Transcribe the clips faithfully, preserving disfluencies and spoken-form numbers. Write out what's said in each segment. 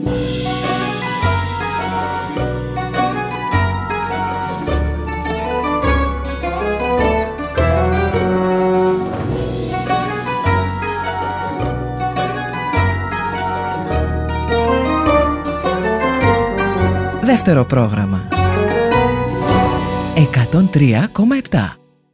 Δεύτερο πρόγραμμα εκατόν τρία κόμμα επτά.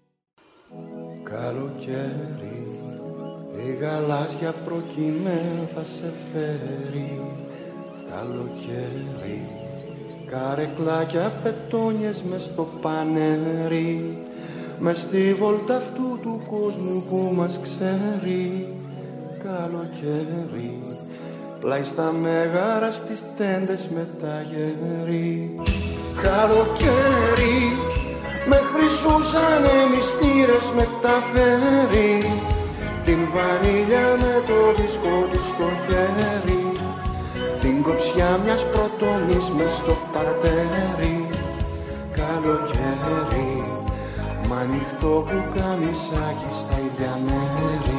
Καλοκαίρι, η γαλάζια προκειμένου θα σε φέρει. Καλοκαίρι, καρεκλάκια πετόνιες μες στο πανέρι, μες στη βόλτα αυτού του κόσμου που μας ξέρει. Καλοκαίρι, πλάι στα μέγαρα στις τέντες με τα γέρι. Καλοκαίρι, με χρυσούς ανεμιστήρες μεταφέρει, την βανίλια με το μπισκότι στο χέρι, την κοψιά μιας πρωτομής μες στο παρτέρι. Καλοκαίρι, μ' ανοιχτό που καμισάκι στα ίδια μέρη.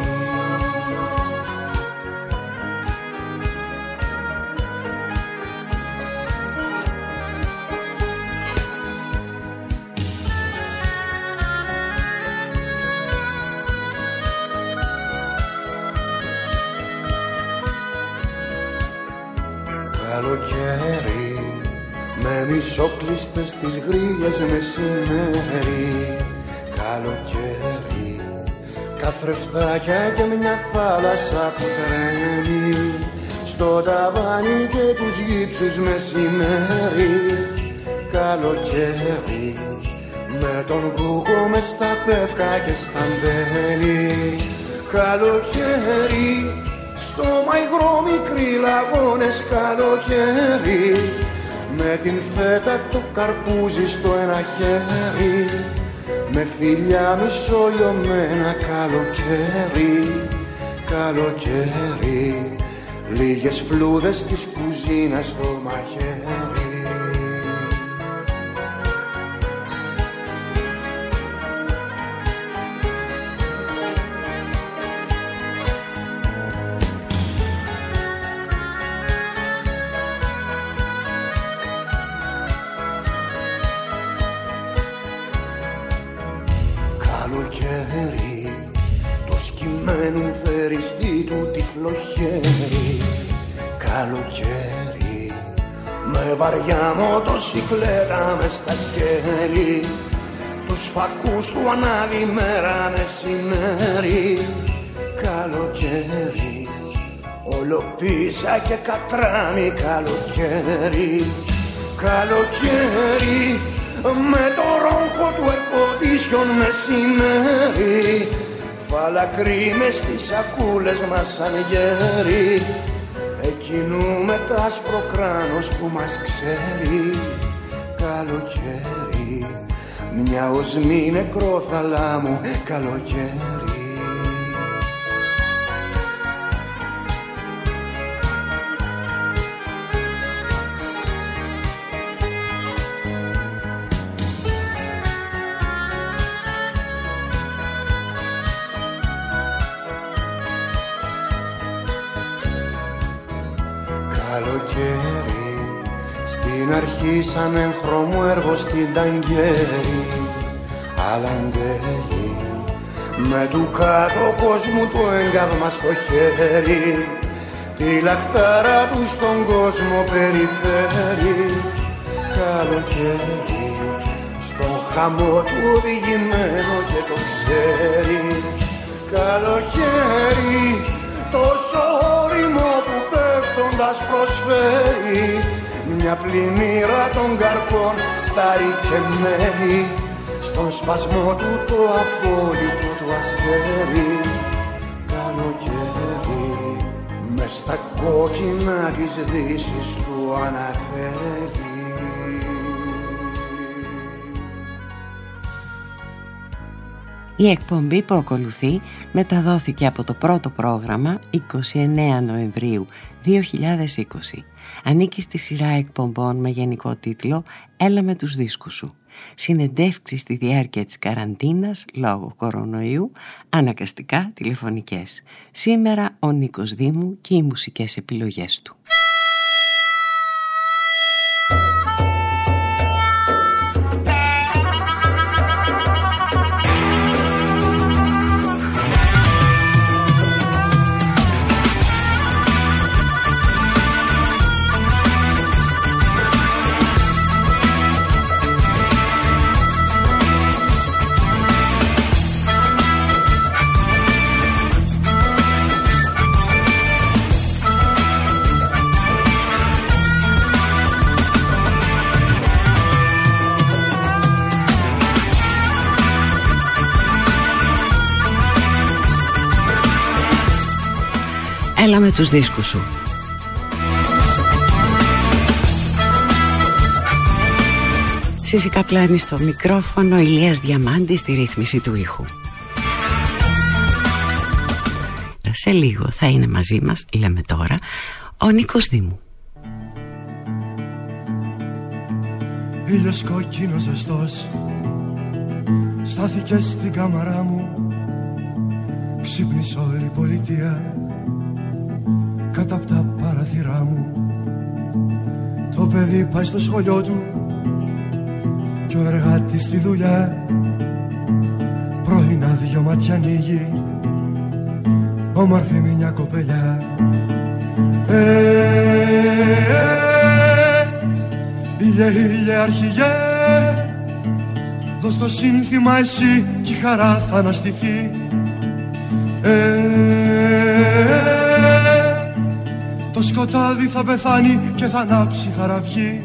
Καλοκαίρι, με μισοκλείστες τις γρίλες μεσημέρι. Καλοκαίρι, καθρεφτάκια και μια θάλασσα που τρέμει, στο ταβάνι και τους γύψους μεσημέρι. Καλοκαίρι, με τον κούκο μες στα πεύκα και στα μπέλη. Καλοκαίρι, στο μαϊγρό μικροί λαγώνες. Καλοκαίρι, με την φέτα το καρπούζι στο ένα χέρι, με φιλιά μισολιωμένα. Καλοκαίρι, καλοκαίρι, λίγες φλούδες της κουζίνας στο μαχαίρι. Καλοκαίρι, το σκυμμένου θεριστή του τυφλό χέρι. Καλοκαίρι, με βαριά μοτοσικλέτα μες στα σκέλη, τους φακούς του ανάβει μέρα μεσημέρι. Καλοκαίρι, όλο πίσα και κατράνι. Καλοκαίρι, καλοκαίρι, με το ρόγχο του εποδίσιον μεσημέρι, φαλακροί μες στις σακούλες μας σαν γέροι, εκείνου με τ' άσπρο κράνος που μας ξέρει. Καλοκαίρι, μια οσμή νεκρό θαλάμου. Καλοκαίρι, καλοκαίρι, στην αρχή σαν έγχρωμο έργο στην ταγκέρι. Αλαντέλη, με του κάτω κόσμου το έγκαυμα στο χέρι, τη λαχτάρα του στον κόσμο περιφέρει. Καλοκαίρι, στον χαμό του οδηγημένο και το ξέρει. Καλοκαίρι, τόσο όριμο που πέφτοντας προσφέρει μια πλημμύρα των καρπών σταρικεμένη, στον σπασμό του το απόλυτο του αστέρι. Καλοκαίρι, μες στα κόκκινα της δύσης του ανατέλει. Η εκπομπή που ακολουθεί μεταδόθηκε από το πρώτο πρόγραμμα εικοστή ενάτη Νοεμβρίου δύο χιλιάδες είκοσι. Ανήκει στη σειρά εκπομπών με γενικό τίτλο «Έλα με τους δίσκους σου». Συνεντεύξεις στη διάρκεια της καραντίνας λόγω κορονοϊού, αναγκαστικά τηλεφωνικές. Σήμερα ο Νίκος Δήμου και οι μουσικές επιλογές του. Έλα με τους δίσκους σου. Σύση Καπλάνη στο μικρόφωνο, Ηλίας Διαμάντης στη ρύθμιση του ήχου. Σε λίγο θα είναι μαζί μας, λέμε τώρα, ο Νίκος Δήμου. Ήλιος κόκκινος ζεστός στάθηκε στην κάμαρά μου. Ξύπνησε όλη η πολιτεία κάτω απ' τα παραθυρά μου. Το παιδί πάει στο σχολείο του κι ο εργάτης στη δουλειά. Πρωινά δυο μάτια ανοίγει, όμορφη μια κοπελιά. Ε, ε, ήλιε, ήλιε αρχηγέ, δώσ' το σύνθημα εσύ κι η χαρά θα αναστηθεί. Ε, το σκοτάδι θα πεθάνει και θα ανάψει χαραυγή.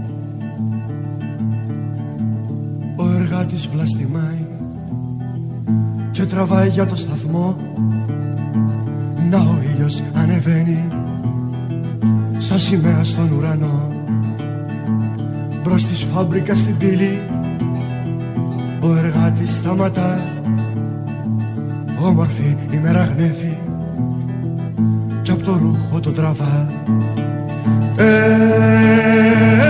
Ο εργάτης βλαστημάει και τραβάει για το σταθμό. Να ο ήλιος ανεβαίνει σαν σημαία στον ουρανό. Μπρος της φάμπρικα στην πύλη ο εργάτης σταματά. Όμορφη ημέρα γνέφει κι απ' το ρούχο το τραβά. Ε, ε,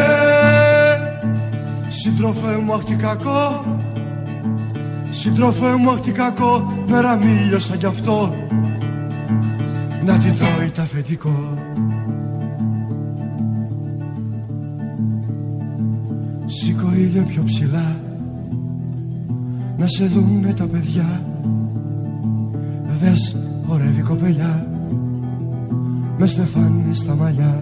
σύντροφε μου αχ τι κακό, σύντροφε μου αχ τι κακό, μέρα μίλιωσα κι αυτό να την τρώει τα αφεντικό. Σήκω ήλιο πιο ψηλά να σε δούνε τα παιδιά. Δες χορεύει κοπελιά με στεφάνι στα μαλλιά.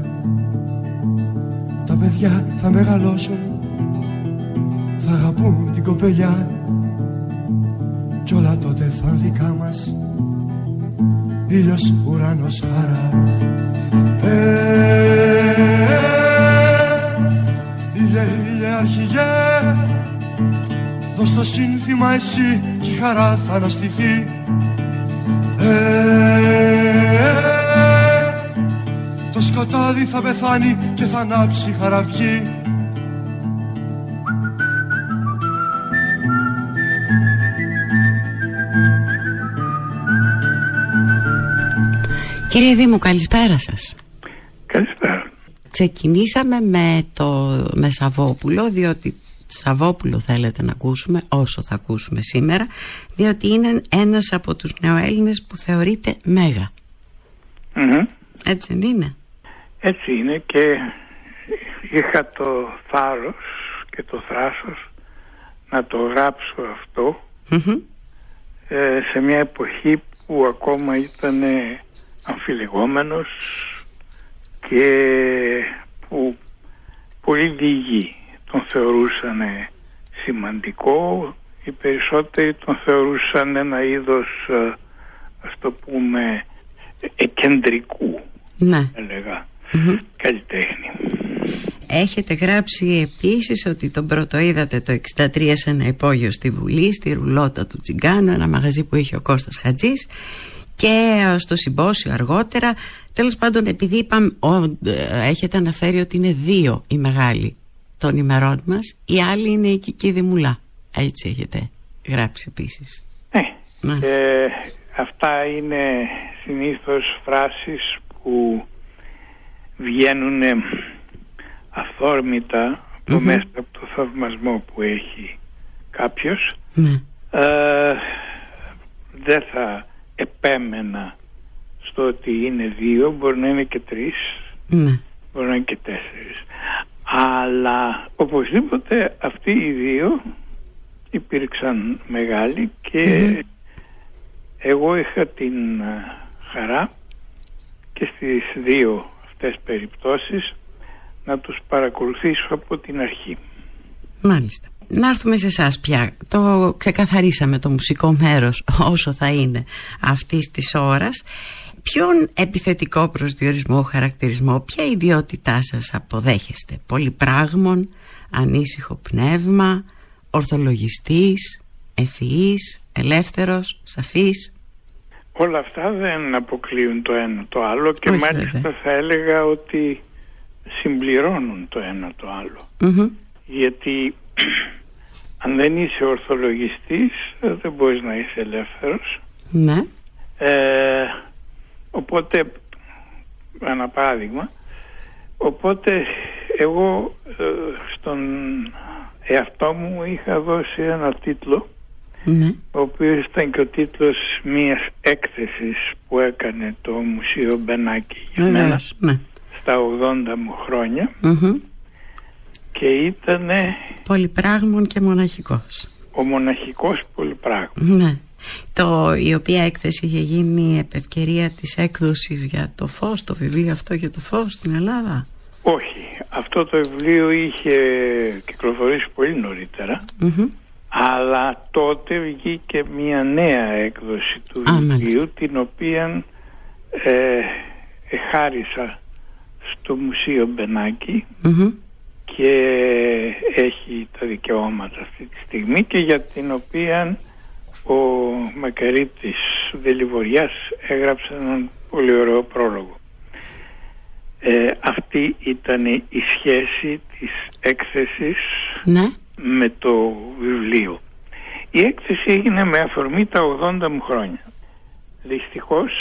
Τα παιδιά θα μεγαλώσουν, θα αγαπούν την κοπελιά κι όλα τότε θα είναι δικά μας. Ήλιος, ουρανός, χαρά. Ε, ε, ήλιε, ήλιε αρχηγέ, δώσ' το σύνθημα εσύ κι η χαρά θα αναστηθεί. Ε, ε, το σκοτάδι θα πεθάνει και θα ανάψει χαραυγή. Κύριε Δήμου, καλησπέρα σας. Καλησπέρα. Ξεκινήσαμε με το με Σαββόπουλο, διότι Σαββόπουλο θέλετε να ακούσουμε, όσο θα ακούσουμε σήμερα, διότι είναι ένας από τους νεοέλληνες που θεωρείται μέγα. Mm-hmm. Έτσι δεν είναι? Έτσι είναι, και είχα το θάρρος και το θράσος να το γράψω αυτό mm-hmm. ε, σε μια εποχή που ακόμα ήταν αμφιλεγόμενος και που πολύ λίγοι τον θεωρούσαν σημαντικό. Οι περισσότεροι τον θεωρούσαν ένα είδος, ας το πούμε, εκεντρικού, ναι. έλεγα, mm-hmm. καλλιτέχνη. Έχετε γράψει επίσης ότι τον πρώτο είδατε το εξήντα τρία σε ένα υπόγειο στη Βουλή, στη ρουλότα του Τσιγκάνου, ένα μαγαζί που είχε ο Κώστας Χατζής, και στο συμπόσιο αργότερα. Τέλος πάντων, επειδή είπαμε, ο, έχετε αναφέρει ότι είναι δύο οι μεγάλοι των ημερών μας, οι άλλοι είναι η Κική Δημουλά. Έτσι έχετε γράψει επίσης. Ναι, ναι. Ε, αυτά είναι συνήθως φράσεις που βγαίνουν αυθόρμητα από mm-hmm. μέσα από το θαυμασμό που έχει κάποιος. Ναι. Ε, δεν θα επέμενα στο ότι είναι δύο, μπορεί να είναι και τρεις, ναι. μπορεί να είναι και τέσσερις, αλλά οπωσδήποτε αυτοί οι δύο υπήρξαν μεγάλοι και mm-hmm. εγώ είχα την χαρά και στις δύο αυτές περιπτώσεις να τους παρακολουθήσω από την αρχή. Μάλιστα. Να έρθουμε σε εσάς πια. Το ξεκαθαρίσαμε το μουσικό μέρος όσο θα είναι αυτής της ώρας. Ποιον επιθετικό προσδιορισμό, χαρακτηρισμό, ποια ιδιότητά σας αποδέχεστε? Πολυπράγμων, ανήσυχο πνεύμα, ορθολογιστής, ευφυής, ελεύθερος, σαφής? όλα αυτά δεν αποκλείουν το ένα το άλλο και Όχι, μάλιστα βέβαια. θα έλεγα ότι συμπληρώνουν το ένα το άλλο. Mm-hmm. Γιατί αν δεν είσαι ορθολογιστής δεν μπορείς να είσαι ελεύθερος. Ναι. Ε, οπότε, ένα παράδειγμα, οπότε εγώ ε, στον εαυτό μου είχα δώσει ένα τίτλο, Ναι. ο οποίος ήταν και ο τίτλος μιας έκθεσης που έκανε το Μουσείο Μπενάκη για μένα Βεβαίως, ναι. στα ογδόντα μου χρόνια Mm-hmm. και ήτανε Πολυπράγμων και μοναχικός. ο μοναχικός πολυπράγμων. Ναι. Το, η οποία έκθεση είχε γίνει επ' ευκαιρία της έκδοσης για το φως, το βιβλίο αυτό για το φως στην Ελλάδα. Όχι, αυτό το βιβλίο είχε κυκλοφορήσει πολύ νωρίτερα, Mm-hmm. αλλά τότε βγήκε μια νέα έκδοση του Α, βιβλίου, μάλιστα. την οποία ε, χάρισα στο Μουσείο Μπενάκη Mm-hmm. και έχει τα δικαιώματα αυτή τη στιγμή και για την οποία ο Μακαρίτης Δελιβοριάς έγραψε έναν πολύ ωραίο πρόλογο. Ε, αυτή ήταν η σχέση της έκθεσης Ναι. με το βιβλίο. Η έκθεση έγινε με αφορμή τα ογδόντα μου χρόνια. Δυστυχώς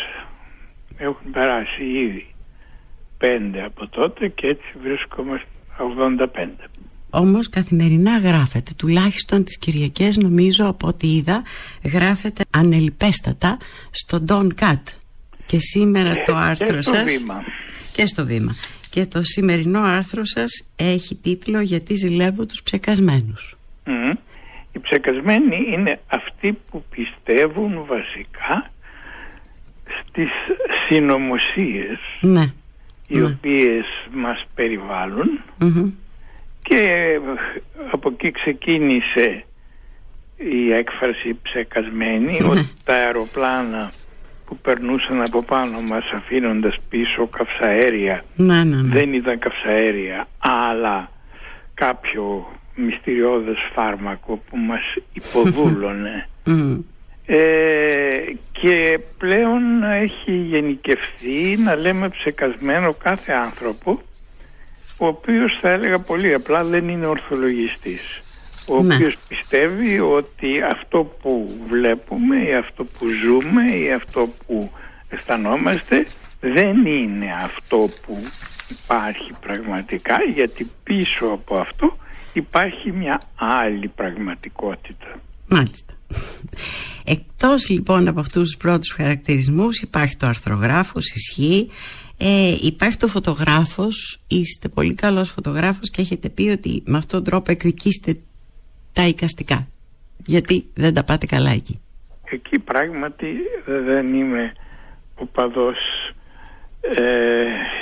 έχουν περάσει ήδη πέντε από τότε και έτσι βρίσκομαι στα ογδόντα πέντε. Όμως καθημερινά γράφετε, τουλάχιστον τις Κυριακές νομίζω από ό,τι είδα, γράφετε ανελιπέστατα στο Don't Cut. Και σήμερα το άρθρο και στο σας... Βήμα. Και στο Βήμα. Και το σημερινό άρθρο σας έχει τίτλο «Γιατί ζηλεύω τους ψεκασμένους». Mm. Οι ψεκασμένοι είναι αυτοί που πιστεύουν βασικά στις συνωμοσίες, Ναι. οι ναι. οποίες μας περιβάλλουν, Mm-hmm. και από εκεί ξεκίνησε η έκφραση ψεκασμένη, Ναι. ότι τα αεροπλάνα που περνούσαν από πάνω μας αφήνοντας πίσω καυσαέρια Ναι, ναι, ναι. δεν ήταν καυσαέρια αλλά κάποιο μυστηριώδες φάρμακο που μας υποδούλωνε. Mm. Ε, και πλέον έχει γενικευθεί να λέμε ψεκασμένο κάθε άνθρωπο ο οποίος, θα έλεγα πολύ απλά, δεν είναι ορθολογιστής, ο Ναι. οποίος πιστεύει ότι αυτό που βλέπουμε ή αυτό που ζούμε ή αυτό που αισθανόμαστε δεν είναι αυτό που υπάρχει πραγματικά, γιατί πίσω από αυτό υπάρχει μια άλλη πραγματικότητα. Μάλιστα. Εκτός λοιπόν από αυτούς τους πρώτους χαρακτηρισμούς υπάρχει το αρθρογράφος, ισχύει. Ε, υπάρχει το φωτογράφος, είστε πολύ καλός φωτογράφος και έχετε πει ότι με αυτόν τον τρόπο εκδικήσετε τα εικαστικά, γιατί δεν τα πάτε καλά εκεί. Εκεί πράγματι δεν είμαι οπαδός ε,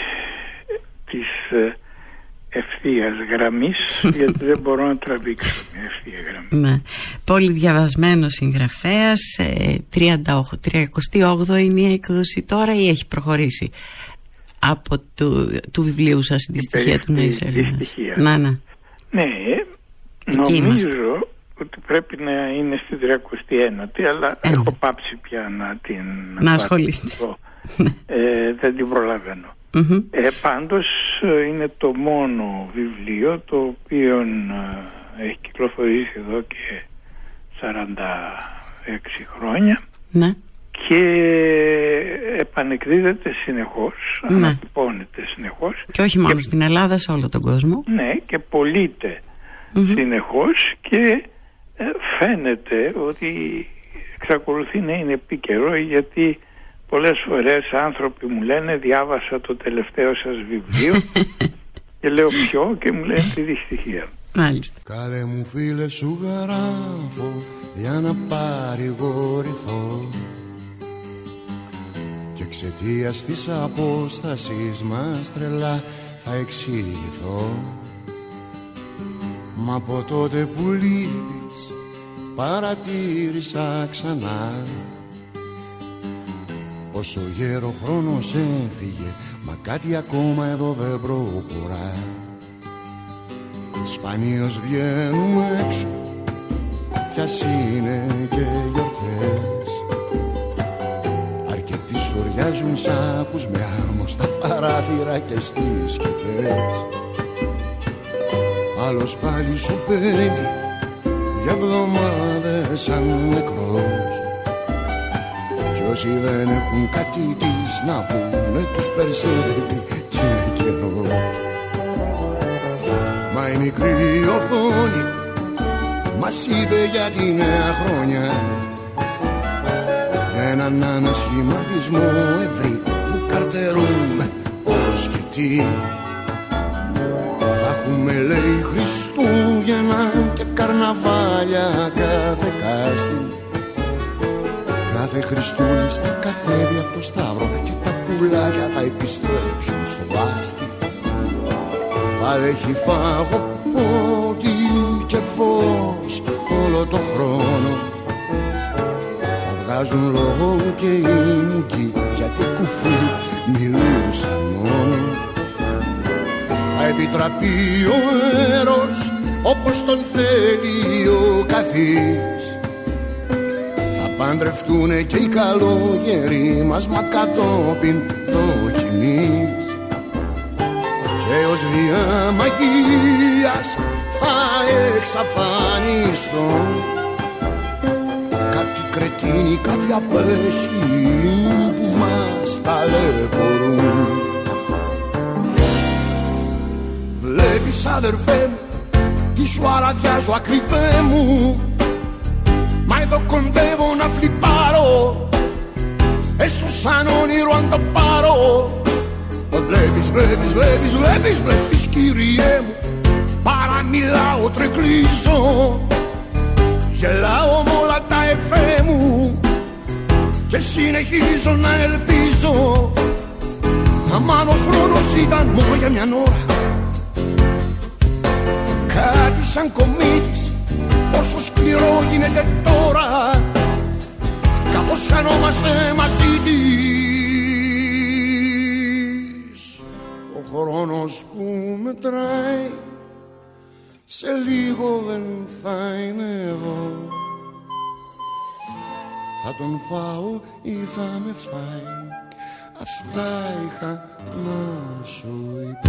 της ευθείας γραμμής, γιατί δεν μπορώ να τραβήξω μια ευθεία γραμμή. Ναι. Πολύ διαβασμένος συγγραφέας, ε, τριάντα οκτώ είναι η έκδοση τώρα ή έχει προχωρήσει από του, του βιβλίου σας η δυστυχία του Νέης Ελλήνας? Να, ναι. Ναι, εκεί νομίζω είμαστε. ότι πρέπει να είναι στην τριακοστή ένατη, αλλά Ε, έχω πάψει πια να την να ασχολείστε. ε, δεν την προλαβαίνω. Mm-hmm. Ε, πάντως είναι το μόνο βιβλίο το οποίο ε, έχει κυκλοφορήσει εδώ και σαράντα έξι χρόνια, Ναι. και επανεκδίδεται συνεχώς, Ναι. ανατυπώνεται συνεχώς Και όχι μόνο στην Ελλάδα, σε όλο τον κόσμο. ναι, και πωλείται Mm-hmm. συνεχώς και ε, φαίνεται ότι εξακολουθεί να είναι επίκαιρο, γιατί πολλές φορές άνθρωποι μου λένε διάβασα το τελευταίο σας βιβλίο και λέω ποιο, και μου λένε τη δυστυχία. Μάλιστα. Καλέ μου φίλε σου γράφω για να παρηγορηθώ, και εξαιτίας της απόστασης μας τρελά θα εξηγηθώ. Μα από τότε που λείπεις παρατήρησα ξανά πόσο γέρο χρόνος έφυγε, μα κάτι ακόμα εδώ δεν προχωρά. Σπανίως βγαίνουμε έξω, κι ας είναι και γιορτές, σουριάζουν σάπους με άμμο στα παράθυρα και στις σκεπές. Άλλος πάλι σου παίρνει για εβδομάδες σαν νεκρός. Κι όσοι δεν έχουν κάτι της να πούνε τους περισσεύει και καιρός. Μα η μικρή οθόνη μας είπε για τη νέα χρονιά έναν ανασχηματισμό ευρύ που καρτερούμε πώς και τι. Θα έχουμε λέει Χριστούγεννα και καρναβάλια κάθε κάστη. Κάθε Χριστούλης θα κατέβει από το Σταύρο και τα πουλάκια θα επιστρέψουν στο βάστη. Θα έχει φάγο πότι και φως όλο το χρόνο. Θα βγάζουν λόγο και οι μουκοί γιατί κουφού μιλούσαν μόνο. Θα επιτραπεί ο έρος όπως τον θέλει ο καθής. Θα παντρευτούνε και οι καλόγεροι μας μα κατόπιν δοκιμής. Και ως δια μαγείας θα εξαφανιστώ κάτι κρετίνοι, κάποιοι απέσιοι που μας ταλαιπωρούν. Βλέπεις αδερφέ μου, τι σου αραδιάζω ακριβέ μου. Μα εδώ κοντεύω να φλιπάρω, έστω σαν όνειρο αν το πάρω. Βλέπεις, βλέπεις, βλέπεις, βλέπεις, βλέπεις Κύριέ μου, παραμιλάω, τρεκλίζω. Γελάω με όλα τα εφέ μου και συνεχίζω να ελπίζω. Αμάν ο χρόνος ήταν μόνο για μια ώρα, κάτι σαν κομίτης, πόσο σκληρό γίνεται τώρα, καθώς χανόμαστε μαζί της. Ο χρόνος που μετράει σε λίγο δεν θα είναι εδώ. Θα τον φάω ή θα με φάει, αυτά είχα να σου πω.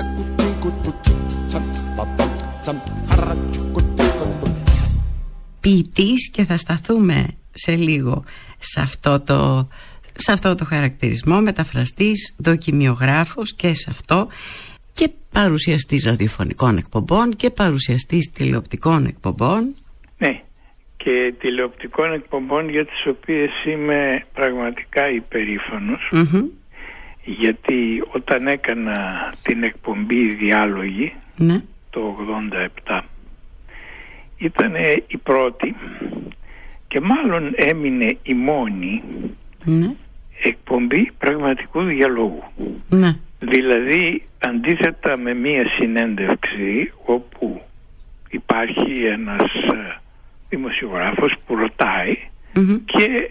Ποιητής, και θα σταθούμε σε λίγο σε αυτό το, σε αυτό το χαρακτηρισμό, μεταφραστής, δοκιμιογράφος και σε αυτό, και παρουσιαστής ραδιοφωνικών εκπομπών και παρουσιαστής τηλεοπτικών εκπομπών. Ναι, και τηλεοπτικών εκπομπών για τις οποίες είμαι πραγματικά υπερήφανος. Mm-hmm. Γιατί όταν έκανα την εκπομπή Διάλογοι, ναι, το ογδόντα επτά, ήταν η πρώτη και μάλλον έμεινε η μόνη, ναι, εκπομπή πραγματικού διαλόγου. Ναι. Δηλαδή αντίθετα με μία συνέντευξη όπου υπάρχει ένας δημοσιογράφος που ρωτάει, mm-hmm, και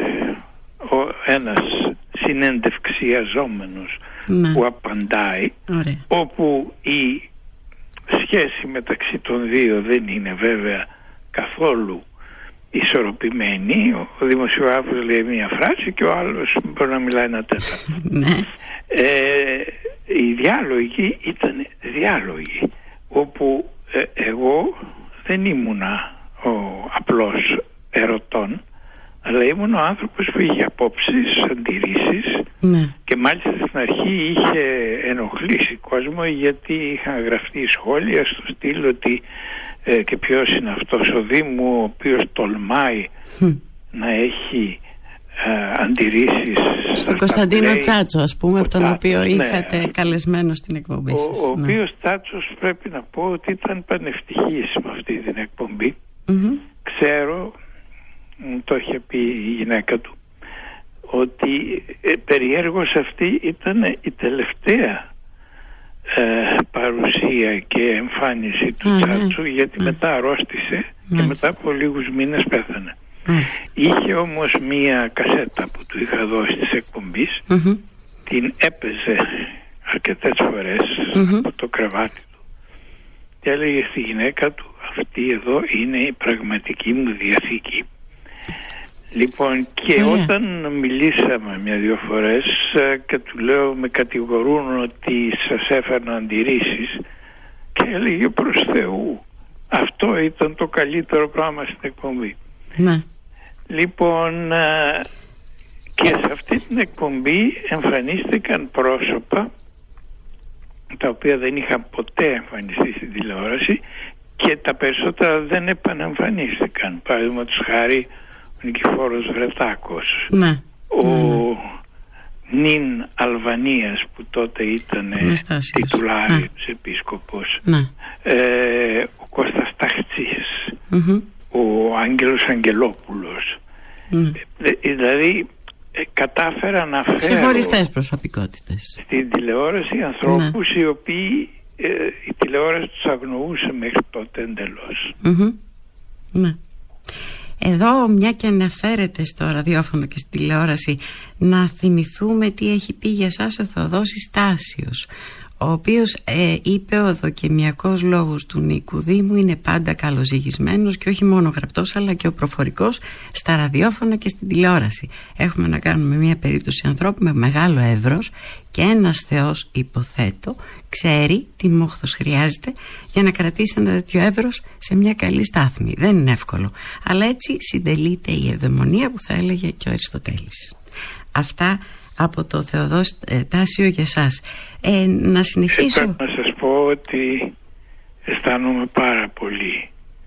ο, ένας συνέντευξιαζόμενος, ναι, που απαντάει. Ωραία. Όπου η σχέση μεταξύ των δύο δεν είναι βέβαια καθόλου ισορροπημένη. Ο δημοσιογράφος λέει μία φράση και ο άλλος μπορεί να μιλάει ένα τέταρτο. Ναι. Ε, οι διάλογοι ήταν διάλογοι όπου ε, εγώ δεν ήμουνα ο απλός ερωτών, αλλά ήμουν ο άνθρωπος που είχε απόψεις, αντιρρήσεις, ναι, και μάλιστα στην αρχή είχε ενοχλήσει κόσμο γιατί είχαν γραφτεί σχόλια στο στυλ ότι ε, και ποιος είναι αυτός ο Δήμου ο οποίος τολμάει mm. να έχει ε, αντιρρήσεις. Στον Κωνσταντίνο λέει, Τσάτσο, ας πούμε, από τον οποίο, ναι, είχατε καλεσμένο στην εκπομπή σας. Ο, ο ναι. οποίος Τσάτσος πρέπει να πω ότι ήταν πανευτυχής με αυτή την εκπομπή. Mm-hmm. Ξέρω, μου το είχε πει η γυναίκα του, ότι ε, περιέργως αυτή ήταν η τελευταία ε, παρουσία και εμφάνιση του, mm-hmm, Τσάτσου, γιατί mm-hmm. μετά αρρώστησε, mm-hmm, και μετά από λίγους μήνες πέθανε. Mm-hmm. Είχε όμως μία κασέτα που του είχα δώσει της εκπομπής, mm-hmm, την έπαιζε αρκετές φορές, mm-hmm, από το κρεβάτι του και έλεγε στη γυναίκα του, αυτή εδώ είναι η πραγματική μου διαθήκη. Λοιπόν, και Ωραία. όταν μιλήσαμε μια-δυο φορές και του λέω με κατηγορούν ότι σας έφερνα αντιρρήσεις, και έλεγε προς Θεού, αυτό ήταν το καλύτερο πράγμα στην εκπομπή. Ναι. Λοιπόν, και σε αυτή την εκπομπή εμφανίστηκαν πρόσωπα τα οποία δεν είχαν ποτέ εμφανιστεί στην τηλεόραση και τα περισσότερα δεν επανεμφανίστηκαν. Παραδείγματος χάρη ο Νικηφόρος Βρετάκος, Ναι. ο Ναι. νυν Αλβανίας που τότε ήταν τιτουλάριος επίσκοπος, Ναι. ε, ο Κώστας Ταχτσής, Mm-hmm. ο Άγγελος Αγγελόπουλος. Ναι. Ε, δηλαδή ε, κατάφερα να φέρω Ξεχωριστές προσωπικότητες στην τηλεόραση ανθρώπους, ναι, οι οποίοι ε, η τηλεόραση τους αγνοούσε μέχρι τότε εντελώς. Mm-hmm. Ναι. Εδώ, μια και αναφέρεται στο ραδιόφωνο και στη τηλεόραση, να θυμηθούμε τι έχει πει για σας ο Θεοδόσης Τάσιος, ο οποίος ε, είπε ο δοκιμιακός λόγος του Νίκου Δήμου είναι πάντα καλοζυγισμένος και όχι μόνο γραπτός αλλά και ο προφορικός στα ραδιόφωνα και στην τηλεόραση. Έχουμε να κάνουμε μια περίπτωση ανθρώπου με μεγάλο εύρος και ένας Θεός, υποθέτω, ξέρει τι μόχθος χρειάζεται για να κρατήσει ένα τέτοιο εύρος σε μια καλή στάθμη. Δεν είναι εύκολο, αλλά έτσι συντελείται η ευδαιμονία που θα έλεγε και ο Αριστοτέλης. Αυτά από το Θεοδόση ε, Τάσιο για σας. Ε, να συνεχίσω. Ε, πρέπει να σας πω ότι αισθάνομαι πάρα πολύ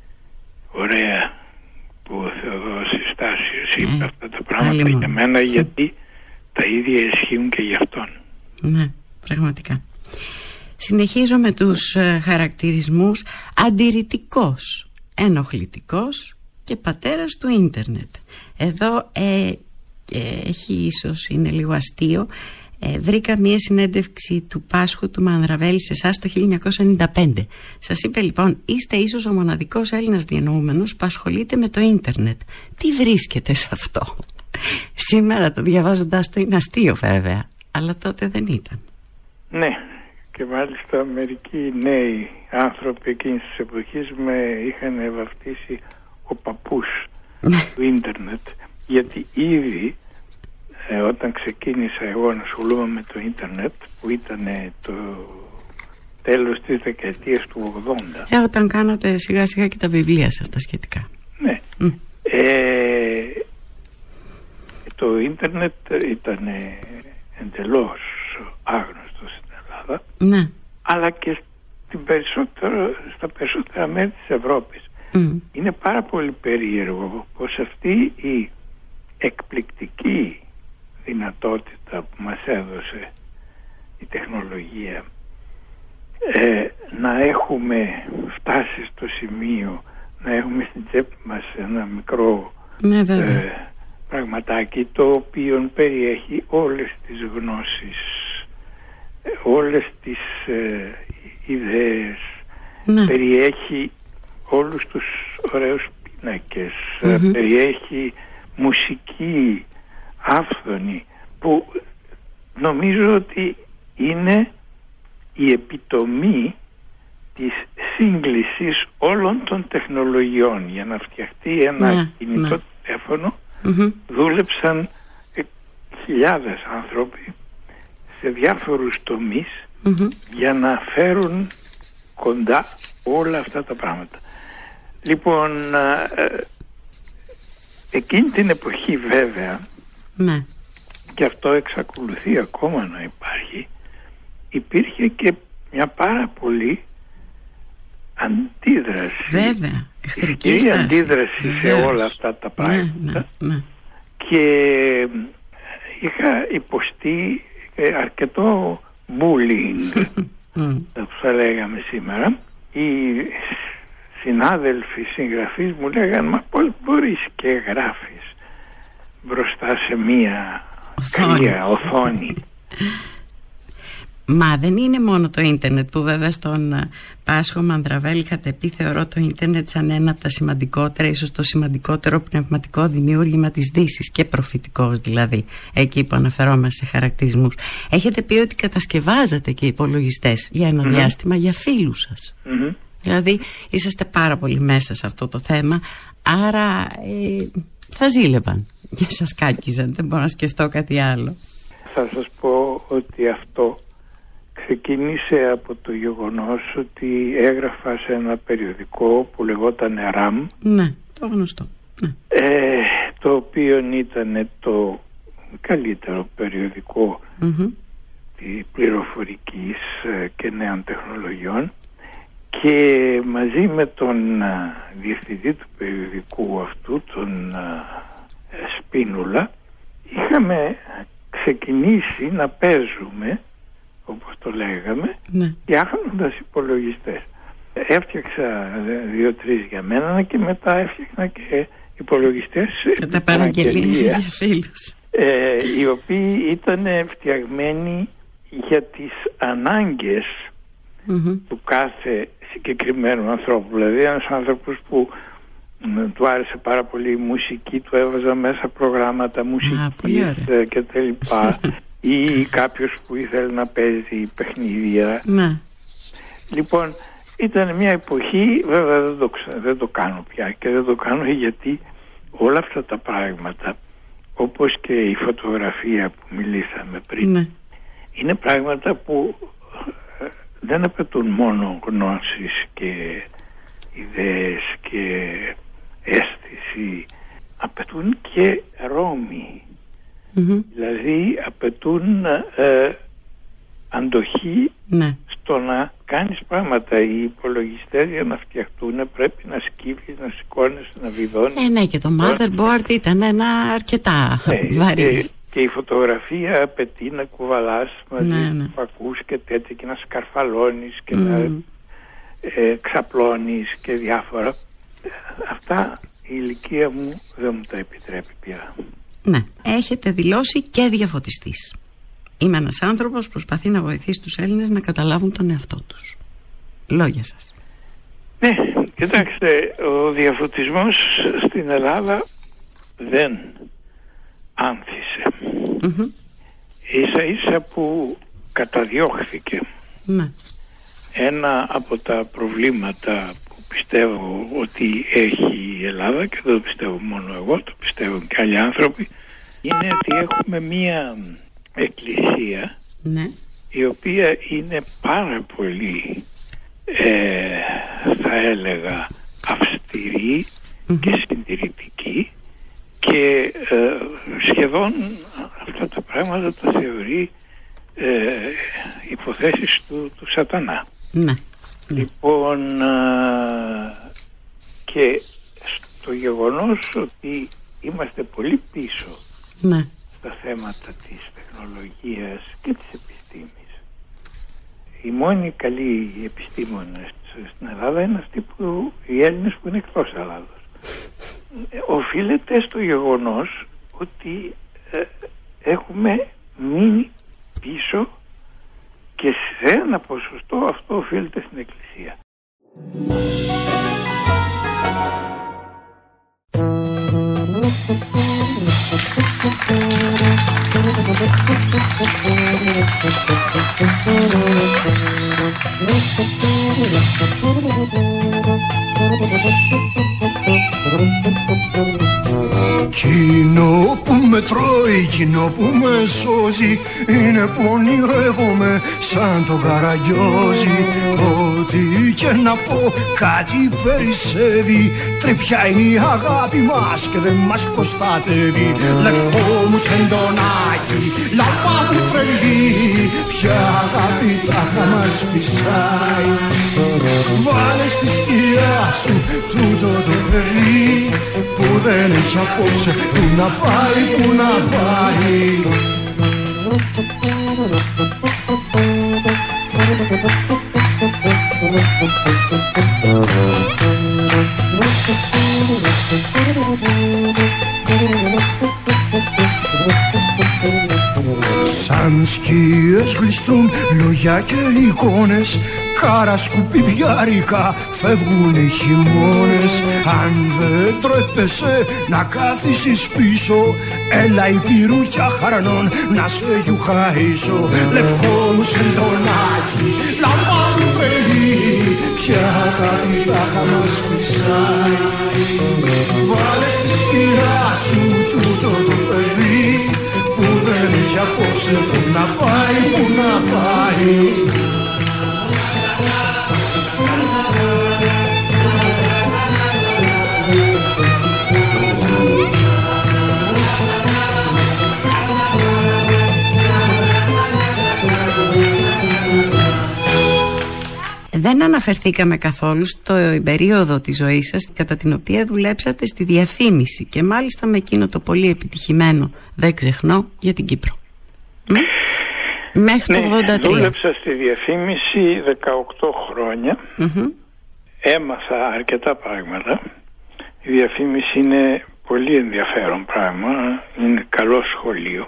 ωραία που ο Θεοδόσης Τάσιος είπε ε, αυτά τα πράγματα για μένα, γιατί τα ίδια ισχύουν και για αυτόν. Ναι, πραγματικά. Συνεχίζω με τους ε, χαρακτηρισμούς: αντιρρητικός, ενοχλητικός και πατέρας του ίντερνετ. Εδώ ε, ε, έχει ίσως, είναι λίγο αστείο, ε, βρήκα μία συνέντευξη του Πάσχου του Μανδραβέλη σε εσάς το χίλια εννιακόσια ενενήντα πέντε. Σας είπε λοιπόν: είστε ίσως ο μοναδικός Έλληνας διανοούμενος που ασχολείται με το ίντερνετ. Τι βρίσκεται σε αυτό? Σήμερα το διαβάζοντας το είναι αστείο βέβαια, αλλά τότε δεν ήταν. Ναι, και μάλιστα μερικοί νέοι άνθρωποι εκείνης της εποχής με είχαν βαφτίσει ο παππούς του ίντερνετ, γιατί ήδη ε, όταν ξεκίνησα εγώ να ασχολούμαι με το ίντερνετ, που ήταν το τέλος της δεκαετίας του ογδόντα, ε, όταν κάνατε σιγά σιγά και τα βιβλία σας τα σχετικά. Ναι. Mm. ε, το ίντερνετ ήταν εντελώς άγνωστο στην Ελλάδα, ναι, αλλά και στην περισσότερο, στα περισσότερα μέρη της Ευρώπης. Mm. Είναι πάρα πολύ περίεργο πως αυτή η εκπληκτική δυνατότητα που μας έδωσε η τεχνολογία, ε, να έχουμε φτάσει στο σημείο να έχουμε στην τσέπη μας ένα μικρό ναι, ε, πραγματάκι το οποίο περιέχει όλες τις γνώσεις, ε, όλες τις ε, ιδέες, ναι, περιέχει όλους τους ωραίους πίνακες, mm-hmm. περιέχει μουσική άφθονη που νομίζω ότι είναι η επιτομή της σύγκλησης όλων των τεχνολογιών. Για να φτιαχτεί ένα ναι, κινητό ναι. τηλέφωνο mm-hmm. δούλεψαν χιλιάδες άνθρωποι σε διάφορους τομείς mm-hmm. για να φέρουν κοντά όλα αυτά τα πράγματα. Λοιπόν, ε, εκείνη την εποχή βέβαια, ναι, και αυτό εξακολουθεί ακόμα να υπάρχει, υπήρχε και μια πάρα πολύ αντίδραση, βέβαια, ισχυρή αντίδραση σε όλα αυτά τα πράγματα, ναι, ναι, ναι. Και είχα υποστεί αρκετό bullying που θα λέγαμε σήμερα. Οι συνάδελφοι συγγραφείς μου λέγανε: μα πώς μπορείς και γράφεις μπροστά σε μία καλία οθόνη? Μα δεν είναι μόνο το ίντερνετ, που βέβαια στον Πάσχο Μανδραβέλη είχατε πει, θεωρώ το ίντερνετ σαν ένα από τα σημαντικότερα, ίσως το σημαντικότερο πνευματικό δημιούργημα της Δύσης, και προφητικός δηλαδή, εκεί που αναφερόμαστε σε χαρακτηρισμούς. Έχετε πει ότι κατασκευάζατε και υπολογιστές για ένα mm-hmm. διάστημα για φίλους σας. Mm-hmm. Δηλαδή είσαστε πάρα πολύ μέσα σε αυτό το θέμα, άρα ε, θα ζήλευαν και σας κάκιζαν. Δεν μπορώ να σκεφτώ κάτι άλλο. Θα σας πω ότι αυτό ξεκίνησε από το γεγονός ότι έγραφα σε ένα περιοδικό που λεγόταν ΡΑΜ. Ναι, το γνωστό. Ναι. Ε, το οποίο ήταν το καλύτερο περιοδικό mm-hmm. της πληροφορικής και νέων τεχνολογιών, και μαζί με τον α, διευθυντή του περιοδικού αυτού, τον α, Σπίνουλα, είχαμε ξεκινήσει να παίζουμε, όπως το λέγαμε, ναι. φτιάχνοντας υπολογιστές. Έφτιαξα δύο-τρεις για μένα και μετά έφτιαχνα και υπολογιστές κατά παραγγελία για φίλους, ε, οι οποίοι ήταν φτιαγμένοι για τις ανάγκες mm-hmm. του κάθε συγκεκριμένου ανθρώπου. Δηλαδή ένας άνθρωπος που μ, του άρεσε πάρα πολύ η μουσική, του έβαζα μέσα προγράμματα μουσικής ah, και τα λοιπά ή κάποιος που ήθελε να παίζει παιχνίδια. Ναι. Λοιπόν, ήταν μια εποχή, βέβαια δεν το, δεν το κάνω πια, και δεν το κάνω γιατί όλα αυτά τα πράγματα, όπως και η φωτογραφία που μιλήσαμε πριν, ναι. είναι πράγματα που δεν απαιτούν μόνο γνώσεις και ιδέες και αίσθηση, απαιτούν και ρόμη. Mm-hmm. Δηλαδή απαιτούν ε, αντοχή ναι. στο να κάνεις πράγματα. Οι υπολογιστές για να φτιαχτούν πρέπει να σκύβεις, να σηκώνεις, να βιδώνεις. Ε, ναι, και το motherboard ήταν ένα αρκετά ε, βαρύ. Και, και η φωτογραφία απαιτεί να κουβαλάς μαζί ναι, τους ναι. φακούς και τέτοια και να σκαρφαλώνεις και mm. να ε, ξαπλώνεις και διάφορα. Αυτά η ηλικία μου δεν μου τα επιτρέπει πια. Ναι, έχετε δηλώσει και διαφωτιστής. Είμαι ένας άνθρωπος που προσπαθεί να βοηθήσει τους Έλληνες να καταλάβουν τον εαυτό τους. Λόγια σας. Ναι, κοιτάξτε, ο διαφωτισμός στην Ελλάδα δεν άνθησε. Mm-hmm. Ίσα ίσα που καταδιώχθηκε. Ναι. Ένα από τα προβλήματα που πιστεύω ότι έχει η Ελλάδα, και δεν το πιστεύω μόνο εγώ, το πιστεύουν και άλλοι άνθρωποι, είναι ότι έχουμε μία εκκλησία ναι. η οποία είναι πάρα πολύ ε, θα έλεγα αυστηρή mm-hmm. και συντηρητική, και ε, σχεδόν αυτά τα πράγματα τα θεωρεί ε, υποθέσεις του, του σατανά. Ναι. Λοιπόν, ε, και στο γεγονός ότι είμαστε πολύ πίσω ναι. στα θέματα της τεχνολογίας και της επιστήμης. Οι μόνοι καλοί επιστήμονες στην Ελλάδα είναι αυτοί που, οι Έλληνες που είναι εκτός Ελλάδος. Οφείλεται στο γεγονός ότι ε, έχουμε μείνει πίσω, και σε ένα ποσοστό αυτό οφείλεται στην Εκκλησία. Κοινό που με τρώει, κοινό που με σώζει, είναι που ονειρεύομαι σαν τον Καραγκιόζη. Ό,τι και να πω κάτι περισσεύει, τρυπιά είναι η αγάπη μας και δεν μας προστατεύει. Λευκό μου σεντονάκι, λαμπά μου τρελή, ποια αγάπη τάχα μας φυσάει. Βάλε στη σκιά σου τούτο το παιδί που δεν έχει απόψε που να πάει, που να πάει. Σαν σκιές γλιστρούν λόγια και εικόνες, κάρα σκουπιδιάρικα φεύγουν οι χειμώνες. Αν δεν τρέπεσαι να κάθισεις πίσω, έλα η πυρούχια χαρανών να σε γιουχαίσω. Λευκό μου σεντονάκι, λαμπά μου τρελή, ποια αγάπη τάχα μας φυσάει. Βάλε στη σκιά απόψε που να πάει, που να πάει. Δεν αναφερθήκαμε καθόλου στο περίοδο της ζωής σας κατά την οποία δουλέψατε στη διαφήμιση και μάλιστα με εκείνο το πολύ επιτυχημένο «Δεν ξεχνώ» για την Κύπρο. Μέχρι το ογδόντα τρία. Δούλεψα στη διαφήμιση δεκαοκτώ χρόνια. Mm-hmm. Έμαθα αρκετά πράγματα. Η διαφήμιση είναι πολύ ενδιαφέρον πράγμα. Είναι καλό σχολείο.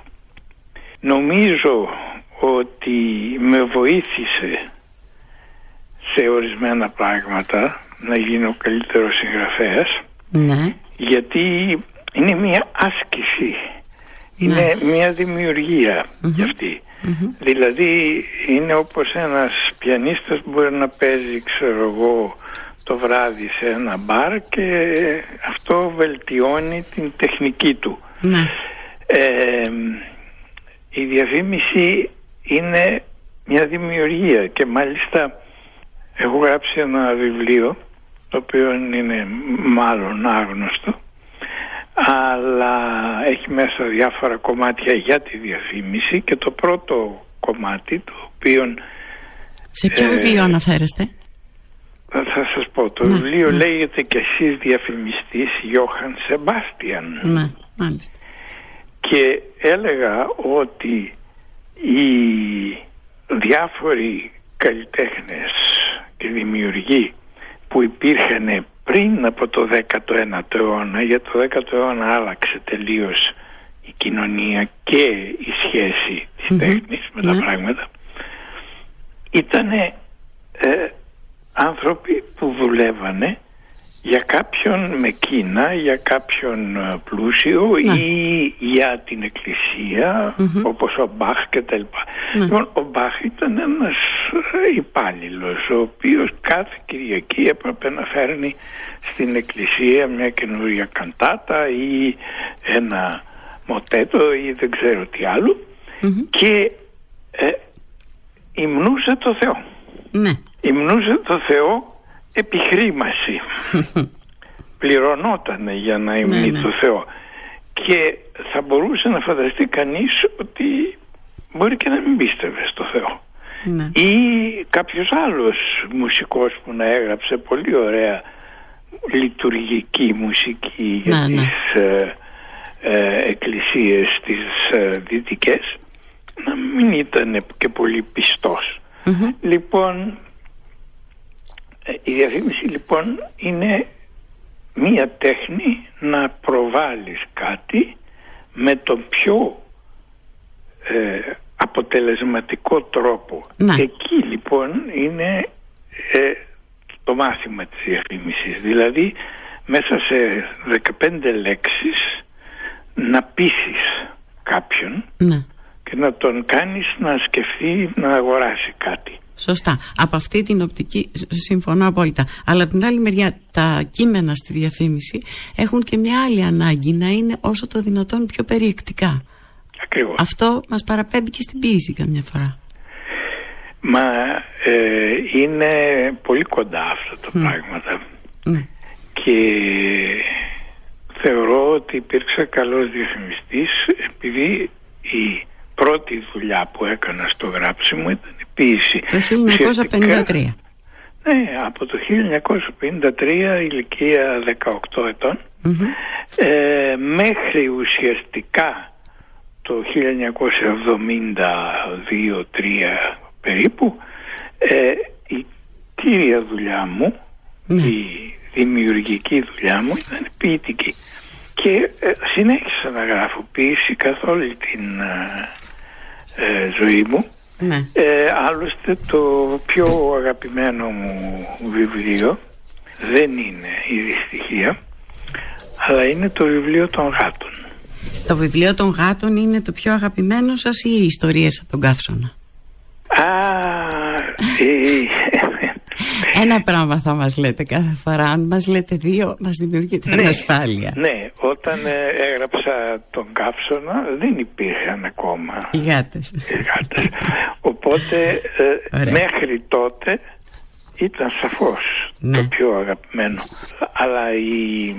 Νομίζω ότι με βοήθησε σε ορισμένα πράγματα να γίνω καλύτερος συγγραφέας. Ναι. Γιατί είναι μια άσκηση. Ναι. Είναι μια δημιουργία mm-hmm. κι αυτή. Mm-hmm. Δηλαδή είναι όπως ένας πιανίστας που μπορεί να παίζει, ξέρω εγώ, το βράδυ σε ένα μπαρ και αυτό βελτιώνει την τεχνική του. Ναι. Ε, η διαφήμιση είναι μια δημιουργία και μάλιστα έχω γράψει ένα βιβλίο το οποίο είναι μάλλον άγνωστο, αλλά έχει μέσα διάφορα κομμάτια για τη διαφήμιση και το πρώτο κομμάτι το οποίο... Σε ποιο ε, βιβλίο αναφέρεστε? Θα, θα σας πω, το ναι, βιβλίο ναι. λέγεται «Και εσείς διαφημιστής Γιώχαν Σεμπάστιαν». Ναι, μάλιστα. Και έλεγα ότι οι διάφοροι καλλιτέχνες και δημιουργοί που υπήρχαν πριν από το δέκατο ένατο αιώνα, για το δέκατο αιώνα άλλαξε τελείως η κοινωνία και η σχέση της mm-hmm. τέχνης με τα mm-hmm. πράγματα, ήταν ε, άνθρωποι που δουλεύανε για κάποιον με κίνα, για κάποιον πλούσιο mm-hmm. ή για την εκκλησία mm-hmm. όπως ο Μπαχ και τα λοιπά. Mm-hmm. Λοιπόν, ο Μπαχ ήταν ένας υπάλληλος ο οποίος κάθε Κυριακή έπρεπε να φέρνει στην εκκλησία μια καινούργια καντάτα ή ένα μοτέτο ή δεν ξέρω τι άλλο mm-hmm. και ε, υμνούσε το Θεό. Mm-hmm. Υμνούσε το Θεό επί χρήμαση. Πληρωνότανε για να υμνεί ναι, το ναι. Θεό. Και θα μπορούσε να φανταστεί κανείς ότι μπορεί και να μην πίστευε στο Θεό. Ναι. Ή κάποιος άλλος μουσικός που να έγραψε πολύ ωραία λειτουργική μουσική για ναι, τις ναι. Ε, ε, εκκλησίες τις ε, δυτικές, να μην ήταν και πολύ πιστός. Mm-hmm. Λοιπόν, η διαφήμιση λοιπόν είναι μία τέχνη να προβάλλεις κάτι με τον πιο ε, αποτελεσματικό τρόπο. Να. Εκεί λοιπόν είναι ε, το μάθημα της διαφήμισης. Δηλαδή μέσα σε δεκαπέντε λέξεις να πείσεις κάποιον να. Και να τον κάνεις να σκεφτεί να αγοράσει κάτι. Σωστά. Από αυτή την οπτική συμφωνώ απόλυτα. Αλλά από την άλλη μεριά τα κείμενα στη διαφήμιση έχουν και μια άλλη ανάγκη, να είναι όσο το δυνατόν πιο περιεκτικά. Ακριβώς. Αυτό μας παραπέμπει και στην ποίηση καμιά φορά. Μα ε, είναι πολύ κοντά αυτά τα mm. πράγματα. Mm. Και θεωρώ ότι υπήρξα καλός διαφημιστής επειδή η πρώτη δουλειά που έκανα στο γράψιμο ήταν η ποίηση. Το χίλια εννιακόσια πενήντα τρία. Ναι, από το χίλια εννιακόσια πενήντα τρία, ηλικία δεκαοκτώ ετών, mm-hmm. ε, μέχρι ουσιαστικά το χίλια εννιακόσια εβδομήντα δύο τρία περίπου, ε, η κύρια δουλειά μου, mm. η δημιουργική δουλειά μου ήταν ποιητική. Και ε, συνέχισα να γράφω ποίηση καθ' όλη την ε, ζωή μου. Ναι. Ε, άλλωστε το πιο αγαπημένο μου βιβλίο δεν είναι η δυστυχία, αλλά είναι το βιβλίο των γάτων. Το βιβλίο των γάτων είναι το πιο αγαπημένο σας ή οι ιστορίες από τον Καύσωνα? Α, ε, Ένα πράγμα θα μας λέτε κάθε φορά. Αν μας λέτε δύο, μας δημιουργείται ναι, ανασφάλεια. Ναι, όταν ε, έγραψα τον Καύσωνα δεν υπήρχαν ακόμα οι γάτες. Οι γάτες. Οπότε ε, μέχρι τότε ήταν σαφώς ναι. το πιο αγαπημένο. Αλλά η,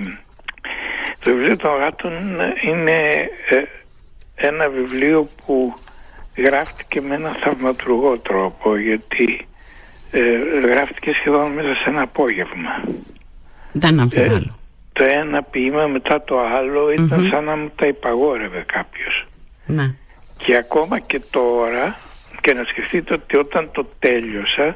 το βιβλίο των γάτων είναι ε, ένα βιβλίο που γράφτηκε με ένα θαυματουργό τρόπο, γιατί ε, γράφτηκε σχεδόν μέσα σε ένα απόγευμα. Δεν αμφιβάλλω. Ε, το ένα ποίημα μετά το άλλο ήταν mm-hmm. σαν να μου τα υπαγόρευε κάποιος. Ναι. Και ακόμα και τώρα, και να σκεφτείτε ότι όταν το τέλειωσα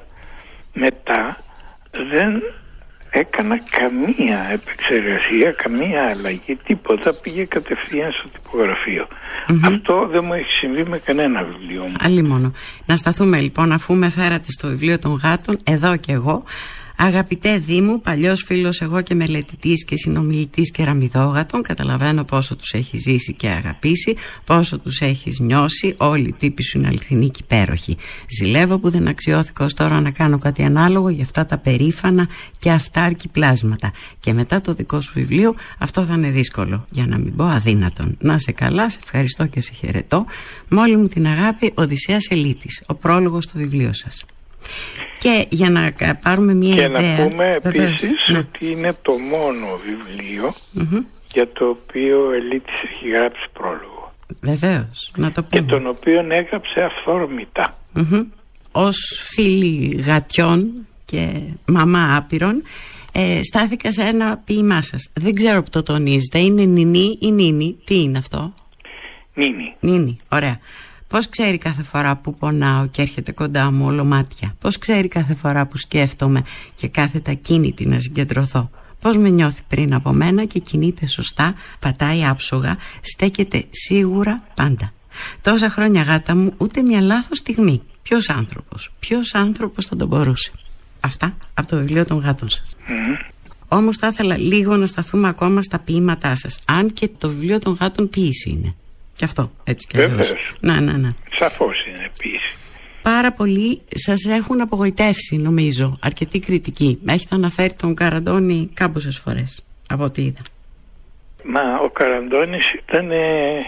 μετά δεν έκανα καμία επεξεργασία, καμία αλλαγή, τίποτα, πήγε κατευθείαν στο τυπογραφείο. Mm-hmm. Αυτό δεν μου έχει συμβεί με κανένα βιβλίο μου. Άλλη μόνο. Να σταθούμε λοιπόν, αφού με φέρατε στο βιβλίο των γάτων, εδώ και εγώ. Αγαπητέ Δήμου, παλιός φίλος εγώ και μελετητής και συνομιλητής κεραμιδόγατων, καταλαβαίνω πόσο τους έχεις ζήσει και αγαπήσει, πόσο τους έχεις νιώσει, όλοι οι τύποι σου είναι αληθινοί και υπέροχοι. Ζηλεύω που δεν αξιώθηκα ως τώρα να κάνω κάτι ανάλογο για αυτά τα περήφανα και αυτάρκη πλάσματα. Και μετά το δικό σου βιβλίο αυτό θα είναι δύσκολο, για να μην πω αδύνατον. Να σε καλά, σε ευχαριστώ και σε χαιρετώ. Με όλη μου την αγάπη, Οδυσσέας Ελίτης, ο πρόλογος στο βιβλίο σας. Και για να πάρουμε μια και ιδέα. Και να πούμε επίσης ναι. ότι είναι το μόνο βιβλίο mm-hmm. για το οποίο ο Ελίτης έχει γράψει πρόλογο. Βεβαίως, να το πούμε. Και τον οποίο έγραψε αυθόρμητα. Mm-hmm. Ως φίλη γατιών και μαμά άπειρων, ε, στάθηκα σε ένα ποίημά σας. Δεν ξέρω που το τονίζετε. Είναι Νινή ή Νίνη? Τι είναι αυτό? Νίνη. Νίνη, ωραία. Πώς ξέρει κάθε φορά που πονάω και έρχεται κοντά μου ολομάτια? Πώς ξέρει κάθε φορά που σκέφτομαι και κάθεται ακίνητη να συγκεντρωθώ? Πώς με νιώθει πριν από μένα και κινείται σωστά, πατάει άψογα, στέκεται σίγουρα πάντα? Τόσα χρόνια γάτα μου, ούτε μια λάθος στιγμή. Ποιος άνθρωπος, ποιος άνθρωπος θα τον μπορούσε? Αυτά από το βιβλίο των γάτων σας. Mm-hmm. Όμως θα ήθελα λίγο να σταθούμε ακόμα στα ποίηματά σας. Αν και το βιβλίο των γάτων ποίηση είναι. Και αυτό, έτσι κι αλλιώς. Να, να, να. Σαφώς είναι ποίηση. Πάρα πολλοί σας έχουν απογοητεύσει, νομίζω. Αρκετή κριτική. Έχετε αναφέρει τον Καραντώνη κάμποσες φορές, από ό,τι είδα. Μα ο Καραντώνης ήταν ε,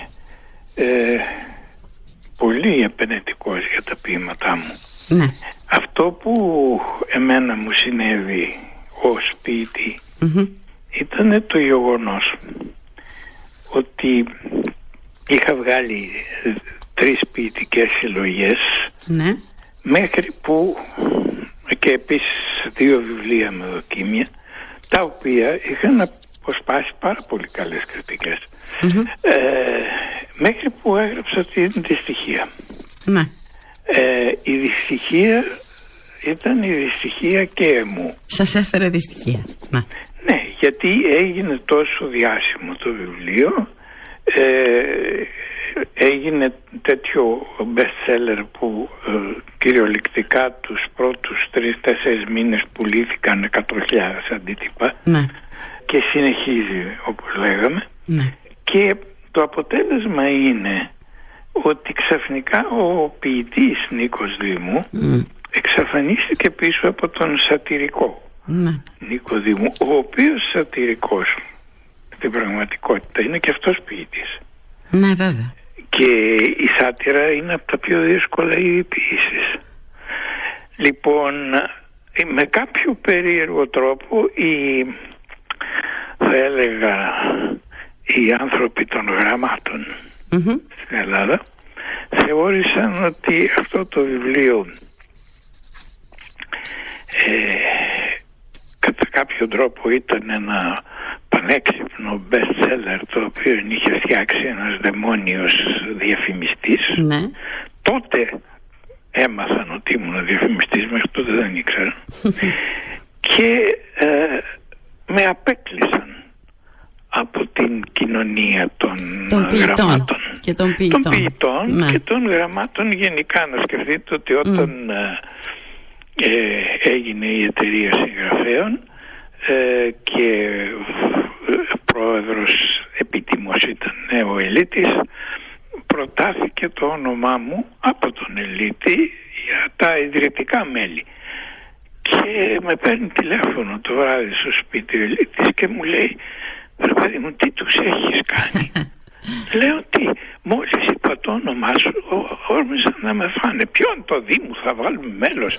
ε, πολύ επενετικός για τα ποίηματά μου. Ναι. Αυτό που εμένα μου συνέβη ως ποιητή mm-hmm. ήταν το γεγονός ότι είχα βγάλει τρεις ποιητικές συλλογές, ναι. μέχρι που και επίσης δύο βιβλία με δοκίμια, τα οποία είχαν αποσπάσει πάρα πολύ καλές κριτικές. Mm-hmm. Ε, μέχρι που έγραψα την δυστυχία. Ναι. Ε, η δυστυχία ήταν η δυστυχία και μου. Σας έφερε δυστυχία. Ναι. Ναι, γιατί έγινε τόσο διάσημο το βιβλίο. Ε, έγινε τέτοιο best seller που ε, κυριολεκτικά τους πρώτους τρεις-τέσσερις μήνες πουλήθηκαν εκατό χιλιάδες αντίτυπα. Ναι. Και συνεχίζει, όπως λέγαμε. Ναι. Και το αποτέλεσμα είναι ότι ξαφνικά ο ποιητής Νίκος Δήμου mm. εξαφανίστηκε πίσω από τον σατυρικό ναι. Νίκο Δήμου, ο οποίος σατυρικός στην πραγματικότητα είναι και αυτός ποιητής. Ναι, βέβαια. Και η σάτυρα είναι από τα πιο δύσκολα είδη ποιήσης. Λοιπόν, με κάποιο περίεργο τρόπο οι, θα έλεγα, οι άνθρωποι των γραμμάτων mm-hmm. στην Ελλάδα θεώρησαν ότι αυτό το βιβλίο ε, κατά κάποιο τρόπο ήταν ένα πανέξυπνο best seller, το οποίο είχε φτιάξει ένας δαιμόνιος διαφημιστής. Ναι. Τότε έμαθαν ότι ήμουν διαφημιστής, μέχρι τότε δεν ήξερα. Και ε, με απέκλεισαν από την κοινωνία των, των γραμμάτων και των ποιητών, των ποιητών ναι. και των γραμμάτων γενικά. Να σκεφτείτε ότι όταν mm. ε, έγινε η εταιρεία συγγραφέων ε, και πρόεδρος επίτιμος ήταν ο Ελίτης, προτάθηκε το όνομά μου από τον Ελίτη για τα ιδρυτικά μέλη. Και με παίρνει τηλέφωνο το βράδυ στο σπίτι της και μου λέει, ρε παιδί μου, τι τους έχεις κάνει? Λέω τι, μόλις είπα το όνομά σου όρμησαν να με φάνε. Ποιον? Το Δήμο, θα βάλουμε μέλος.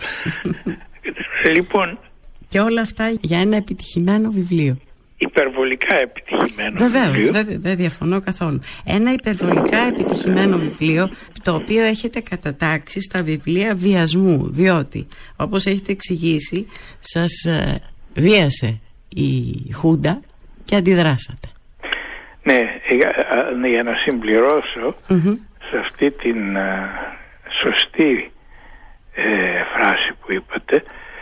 Λοιπόν, και όλα αυτά για ένα επιτυχημένο βιβλίο. Υπερβολικά επιτυχημένο Βεβαίως, βιβλίο. δεν δε διαφωνώ καθόλου. Ένα υπερβολικά επιτυχημένο βιβλίο, το οποίο έχετε κατατάξει στα βιβλία βιασμού, διότι όπως έχετε εξηγήσει σας ε, βίασε η Χούντα και αντιδράσατε. Ναι, για, για να συμπληρώσω Mm-hmm. σε αυτή την α, σωστή ε, φράση που είπατε,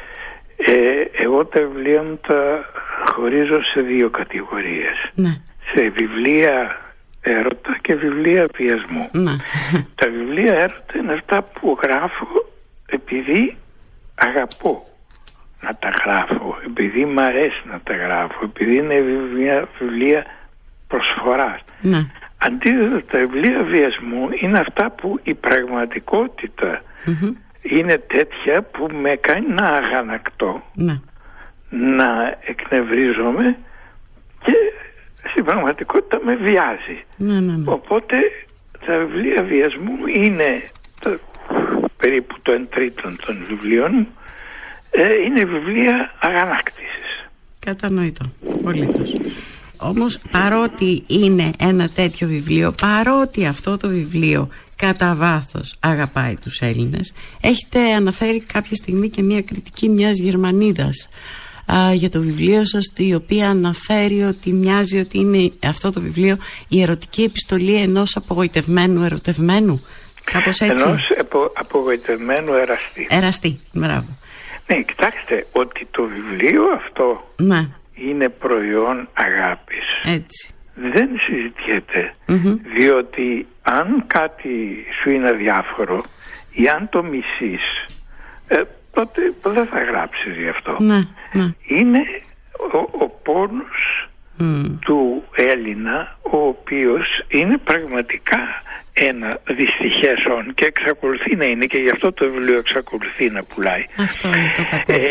ε, εγώ τα βιβλία μου τα χωρίζω σε δύο κατηγορίες. Ναι. Σε βιβλία έρωτα και βιβλία βιασμού. Ναι. Τα βιβλία έρωτα είναι αυτά που γράφω επειδή αγαπώ να τα γράφω, επειδή μ' αρέσει να τα γράφω, επειδή είναι βιβλία, βιβλία προσφοράς. Ναι. Αντίθετα, τα βιβλία βιασμού είναι αυτά που η πραγματικότητα Mm-hmm. είναι τέτοια που με κάνει να αγανακτώ, Ναι. να εκνευρίζομαι και στην πραγματικότητα με βιάζει. Ναι, ναι, ναι. Οπότε τα βιβλία βιασμού είναι το, περίπου το εν τρίτον των βιβλίων μου, ε, είναι βιβλία αγανάκτησης. Κατανοητό, απολύτως. Όμως παρότι είναι ένα τέτοιο βιβλίο, παρότι αυτό το βιβλίο κατά βάθος αγαπάει τους Έλληνες, έχετε αναφέρει κάποια στιγμή και μια κριτική μιας Γερμανίδας α, για το βιβλίο σας, η οποία αναφέρει ότι μοιάζει ότι είναι αυτό το βιβλίο η ερωτική επιστολή ενός απογοητευμένου ερωτευμένου. Κάπως έτσι. Ενός απο, απογοητευμένου εραστή. Εραστή, μπράβο. Ναι, κοιτάξτε ότι το βιβλίο αυτό Ναι. είναι προϊόν αγάπης. Έτσι. Δεν συζητιέται, Mm-hmm. διότι αν κάτι σου είναι αδιάφορο ή αν το μισείς, ε, τότε δεν θα γράψεις γι' αυτό. Ναι, ναι. Είναι ο, ο πόνος Mm. του Έλληνα, ο οποίος είναι πραγματικά ένα δυστυχές όν και εξακολουθεί να είναι, και γι' αυτό το βιβλίο εξακολουθεί να πουλάει. Αυτό είναι το κακό. Ε,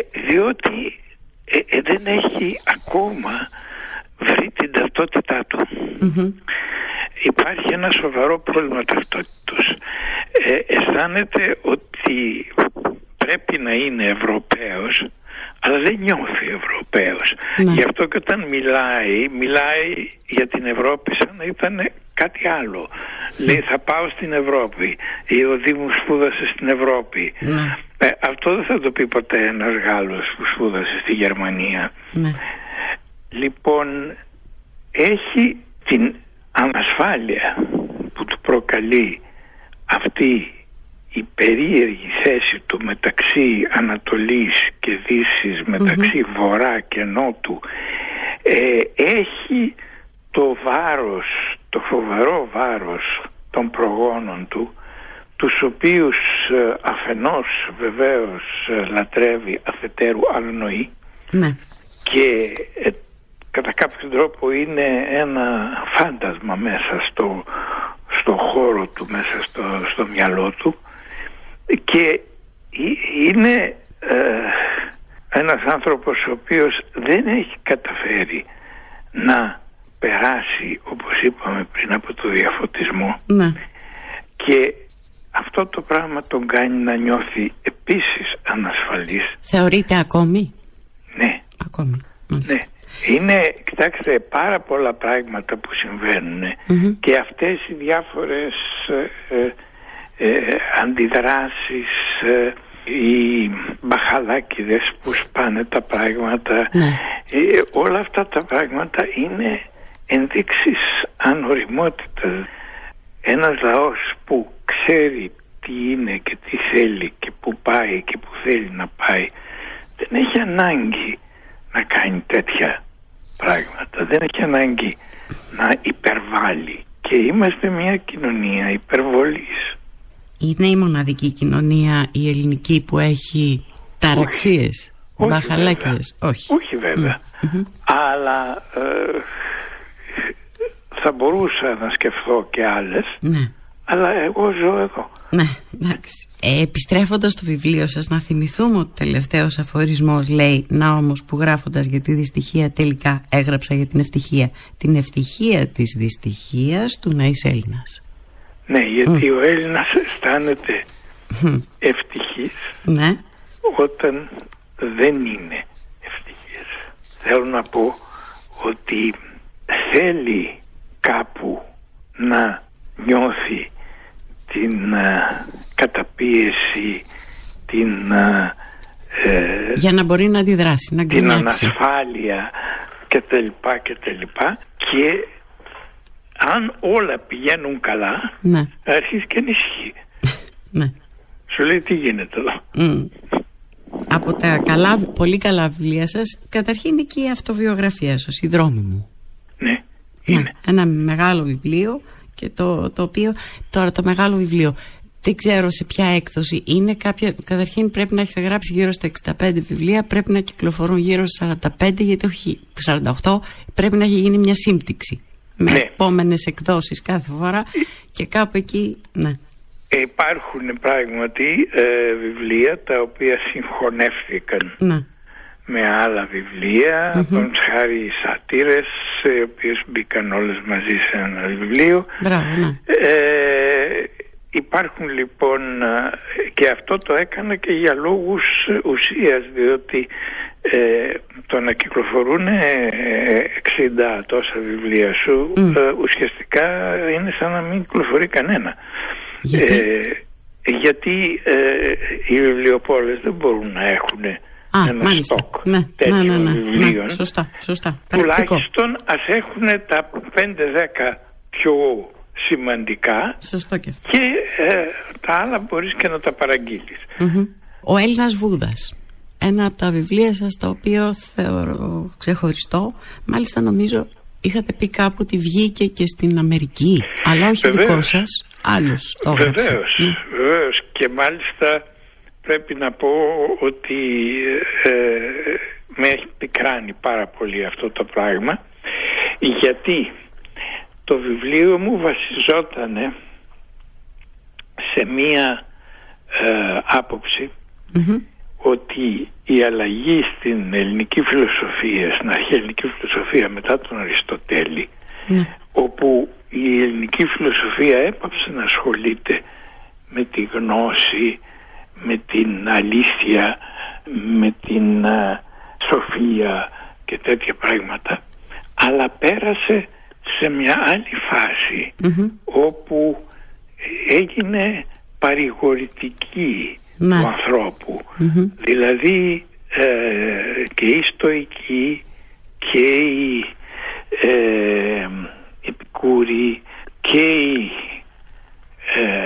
διότι ε, ε, δεν έχει ακόμα βρει την ταυτότητά του. Mm-hmm. Υπάρχει ένα σοβαρό πρόβλημα ταυτότητος. Ε, αισθάνεται ότι πρέπει να είναι Ευρωπαίος, αλλά δεν νιώθει Ευρωπαίος. Ναι. Γι' αυτό και όταν μιλάει, μιλάει για την Ευρώπη σαν να ήταν κάτι άλλο. Ναι. Λέει, θα πάω στην Ευρώπη, ή ο Δήμος σπούδασε στην Ευρώπη. Ναι. Ε, αυτό δεν θα το πει ποτέ ένας Γάλλος που σπούδασε στη Γερμανία. Ναι. Λοιπόν, έχει την ανασφάλεια που του προκαλεί αυτή η περίεργη θέση του μεταξύ Ανατολής και Δύσης, μεταξύ mm-hmm. Βορρά και Νότου. Ε, έχει το βάρος, το φοβερό βάρος των προγόνων του, τους οποίους ε, αφενός βεβαίως ε, λατρεύει, αφετέρου αγνοεί. Ναι. Και ε, κατά κάποιο τρόπο είναι ένα φάντασμα μέσα στο, στο χώρο του, μέσα στο, στο μυαλό του, και είναι ε, ένας άνθρωπος ο οποίος δεν έχει καταφέρει να περάσει, όπως είπαμε πριν, από το διαφωτισμό. Ναι. Και αυτό το πράγμα τον κάνει να νιώθει επίσης ανασφαλής. Θεωρείται ακόμη? Ναι. Ακόμη. Ναι. Είναι, κοιτάξτε, πάρα πολλά πράγματα που συμβαίνουν mm-hmm. και αυτές οι διάφορες ε, ε, αντιδράσεις, ε, οι μπαχαλάκιδες που σπάνε τα πράγματα, ναι. ε, όλα αυτά τα πράγματα είναι ενδείξεις ανοριμότητας. Ένας λαός που ξέρει τι είναι και τι θέλει και που πάει και που θέλει να πάει, δεν έχει ανάγκη να κάνει τέτοια πράγματα, δεν έχει ανάγκη να υπερβάλλει, και είμαστε μια κοινωνία υπερβολής. Είναι η μοναδική κοινωνία η ελληνική που έχει ταραξίες, μπαχαλάκιδες? Όχι. Όχι βέβαια. Mm-hmm. Αλλά ε, θα μπορούσα να σκεφτώ και άλλες, ναι. αλλά εγώ ζω εδώ. Ναι, εντάξει. Ε, επιστρέφοντας στο βιβλίο σας, να θυμηθούμε ότι ο τελευταίος αφορισμός λέει «Να όμως που γράφοντας για τη δυστυχία τελικά έγραψα για την ευτυχία. Την ευτυχία της δυστυχίας του να είσαι Έλληνας». Ναι, γιατί mm. ο Έλληνας αισθάνεται mm. ευτυχής ναι. όταν δεν είναι ευτυχής. Θέλω να πω ότι θέλει κάπου να νιώθει την uh, καταπίεση, την uh, ε, για να μπορεί να αντιδράσει, να την γκρινιάξει, ανασφάλεια και τα λοιπά και τα λοιπά, και αν όλα πηγαίνουν καλά, ναι. αρχίζει και ανησυχεί. Ναι. Σου λέει τι γίνεται εδώ. Mm. Από τα καλά, πολύ καλά βιβλία σας, καταρχήν είναι και η αυτοβιογραφία σας, «Η δρόμη μου». Ναι, είναι. Ναι, ένα μεγάλο βιβλίο, και το, το οποίο τώρα το μεγάλο βιβλίο δεν ξέρω σε ποια έκδοση είναι. Κάποια, καταρχήν πρέπει να έχετε γράψει γύρω στα εξήντα πέντε βιβλία, πρέπει να κυκλοφορούν γύρω στα σαράντα πέντε, γιατί όχι σαράντα οκτώ, πρέπει να έχει γίνει μια σύμπτυξη με ναι. επόμενες εκδόσεις κάθε φορά και κάπου εκεί, ναι. Υπάρχουν πράγματι ε, βιβλία τα οποία συγχωνεύτηκαν ναι. με άλλα βιβλία, mm-hmm. τον χάρη σατήρες, οι οποίες μπήκαν όλες μαζί σε ένα βιβλίο. Μπράβο, ναι. ε, υπάρχουν λοιπόν, και αυτό το έκανα και για λόγους ουσίας, διότι ε, το να κυκλοφορούν εξήντα τόσα βιβλία σου mm. ε, ουσιαστικά είναι σαν να μην κυκλοφορεί κανένα. Γιατί, ε, γιατί ε, οι βιβλιοπόλες δεν μπορούν να έχουν Α, ένα μάλιστα. στόκ ναι, τέτοιων ναι, ναι, ναι, βιβλίων. Ναι, σωστά, σωστά. Τουλάχιστον ας έχουν τα πέντε δέκα πιο σημαντικά. Σωστό και αυτό. Και ε, τα άλλα μπορείς και να τα παραγγείλεις. Mm-hmm. Ο Έλληνας Βούδας, ένα από τα βιβλία σας τα οποία θεωρώ ξεχωριστό. Μάλιστα νομίζω είχατε πει κάπου ότι βγήκε και στην Αμερική, αλλά όχι βεβαίως. Δικό σας, άλλους το έγραψε. Βεβαίως, ναι. βεβαίως. Και μάλιστα πρέπει να πω ότι ε, με έχει πικράνει πάρα πολύ αυτό το πράγμα, γιατί το βιβλίο μου βασιζόταν σε μία ε, άποψη mm-hmm. ότι η αλλαγή στην ελληνική φιλοσοφία, στην αρχαία ελληνική φιλοσοφία μετά τον Αριστοτέλη, mm. όπου η ελληνική φιλοσοφία έπαψε να ασχολείται με τη γνώση, με την αλήθεια, με την uh, σοφία και τέτοια πράγματα, αλλά πέρασε σε μια άλλη φάση mm-hmm. όπου έγινε παρηγορητική mm. του ανθρώπου, mm-hmm. δηλαδή ε, και οι στοικοί και οι ε, επικούροι και οι, ε,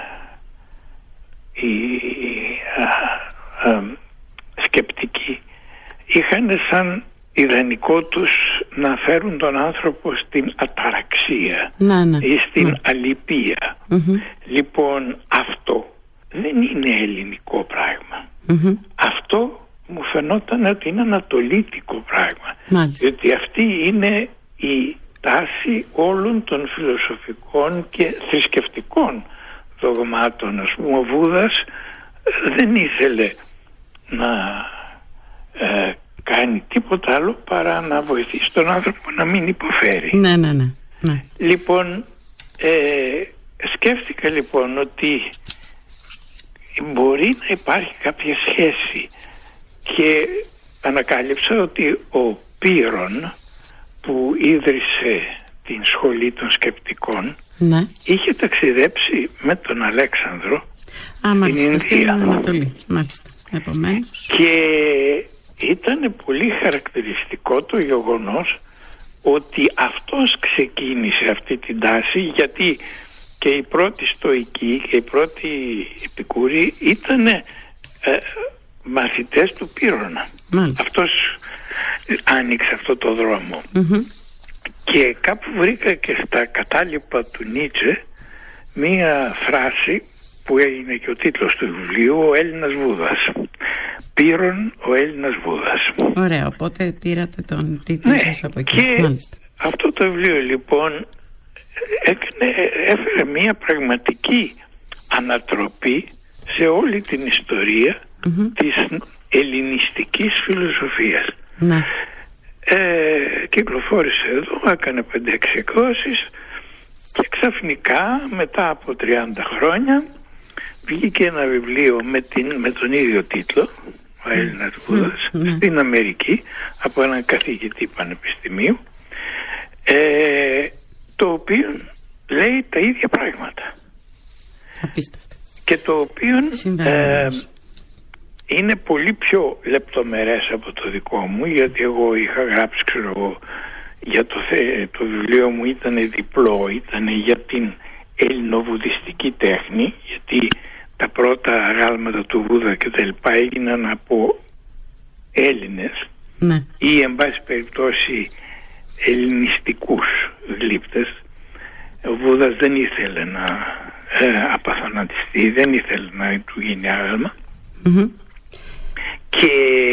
οι α, α, σκεπτικοί είχαν σαν ιδανικό τους να φέρουν τον άνθρωπο στην αταραξία να, ναι, ή στην ναι. αληπία. Mm-hmm. Λοιπόν, αυτό δεν είναι ελληνικό πράγμα. Mm-hmm. Αυτό μου φαινόταν ότι είναι ανατολίτικο πράγμα. Μάλιστα. Διότι αυτή είναι η τάση όλων των φιλοσοφικών και θρησκευτικών δογμάτων. Ας πούμε, ο Βούδας δεν ήθελε να ε, κάνει τίποτα άλλο παρά να βοηθήσει τον άνθρωπο να μην υποφέρει. Ναι, ναι, ναι. ναι. Λοιπόν, ε, σκέφτηκα λοιπόν ότι μπορεί να υπάρχει κάποια σχέση και ανακάλυψα ότι ο Πύρον που ίδρυσε την σχολή των σκεπτικών ναι. είχε ταξιδέψει με τον Αλέξανδρο Α, στην μάλιστα, Ινδία. Στην Ανατολή. Μάλιστα. Επομένως. Και ήταν πολύ χαρακτηριστικό το γεγονός ότι αυτός ξεκίνησε αυτή την τάση, γιατί και οι πρώτοι στοικοί και οι πρώτοι επικούροι ήταν ε, μαθητές του Πύρονα. Μάλιστα. Αυτός άνοιξε αυτό το δρόμο. Mm-hmm. Και κάπου βρήκα και στα κατάλοιπα του Νίτσε μία φράση που έγινε και ο τίτλος του βιβλίου, «Ο Έλληνας Βούδας». Πύρον, ο Έλληνας Βούδας. Ωραία, οπότε πήρατε τον τίτλο ναι, σας από εκεί. Και Μάλιστα. αυτό το βιβλίο λοιπόν έκανε, έφερε μια πραγματική ανατροπή σε όλη την ιστορία mm-hmm. της ελληνιστικής φιλοσοφίας. Ναι. Ε, κυκλοφόρησε εδώ, έκανε πέντε έξι εκδόσεις και ξαφνικά μετά από τριάντα χρόνια βγήκε ένα βιβλίο με, την, με τον ίδιο τίτλο, ο Έλληνας Βούδας, mm. στην Αμερική, από έναν καθηγητή πανεπιστημίου, ε, το οποίο λέει τα ίδια πράγματα. Απίστευτο. Και το οποίο ε, είναι πολύ πιο λεπτομερές από το δικό μου, γιατί εγώ είχα γράψει, ξέρω εγώ, για το, το βιβλίο μου ήταν διπλό, ήταν για την ελληνοβουδιστική τέχνη, γιατί τα πρώτα αγάλματα του Βούδα και τα λοιπά έγιναν από Έλληνες, ναι. ή εν πάση περιπτώσει ελληνιστικούς γλύπτες. Ο Βούδας δεν ήθελε να ε, απαθανατιστεί, δεν ήθελε να του γίνει άγαλμα mm-hmm. και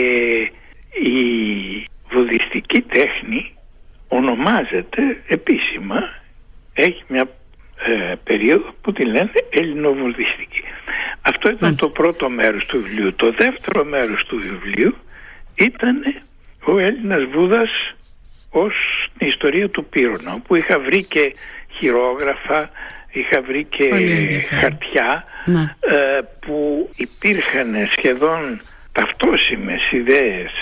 η βουδιστική τέχνη ονομάζεται επίσημα, έχει μια ε, περίοδο που τη λένε ελληνοβουδιστική. Αυτό ήταν το πρώτο μέρος του βιβλίου. Το δεύτερο μέρος του βιβλίου ήταν ο Έλληνας Βούδας ως την ιστορία του Πύρονα, όπου είχα βρει και χειρόγραφα, είχα βρει και χαρτιά ναι. ε, που υπήρχαν σχεδόν ταυτόσιμες ιδέες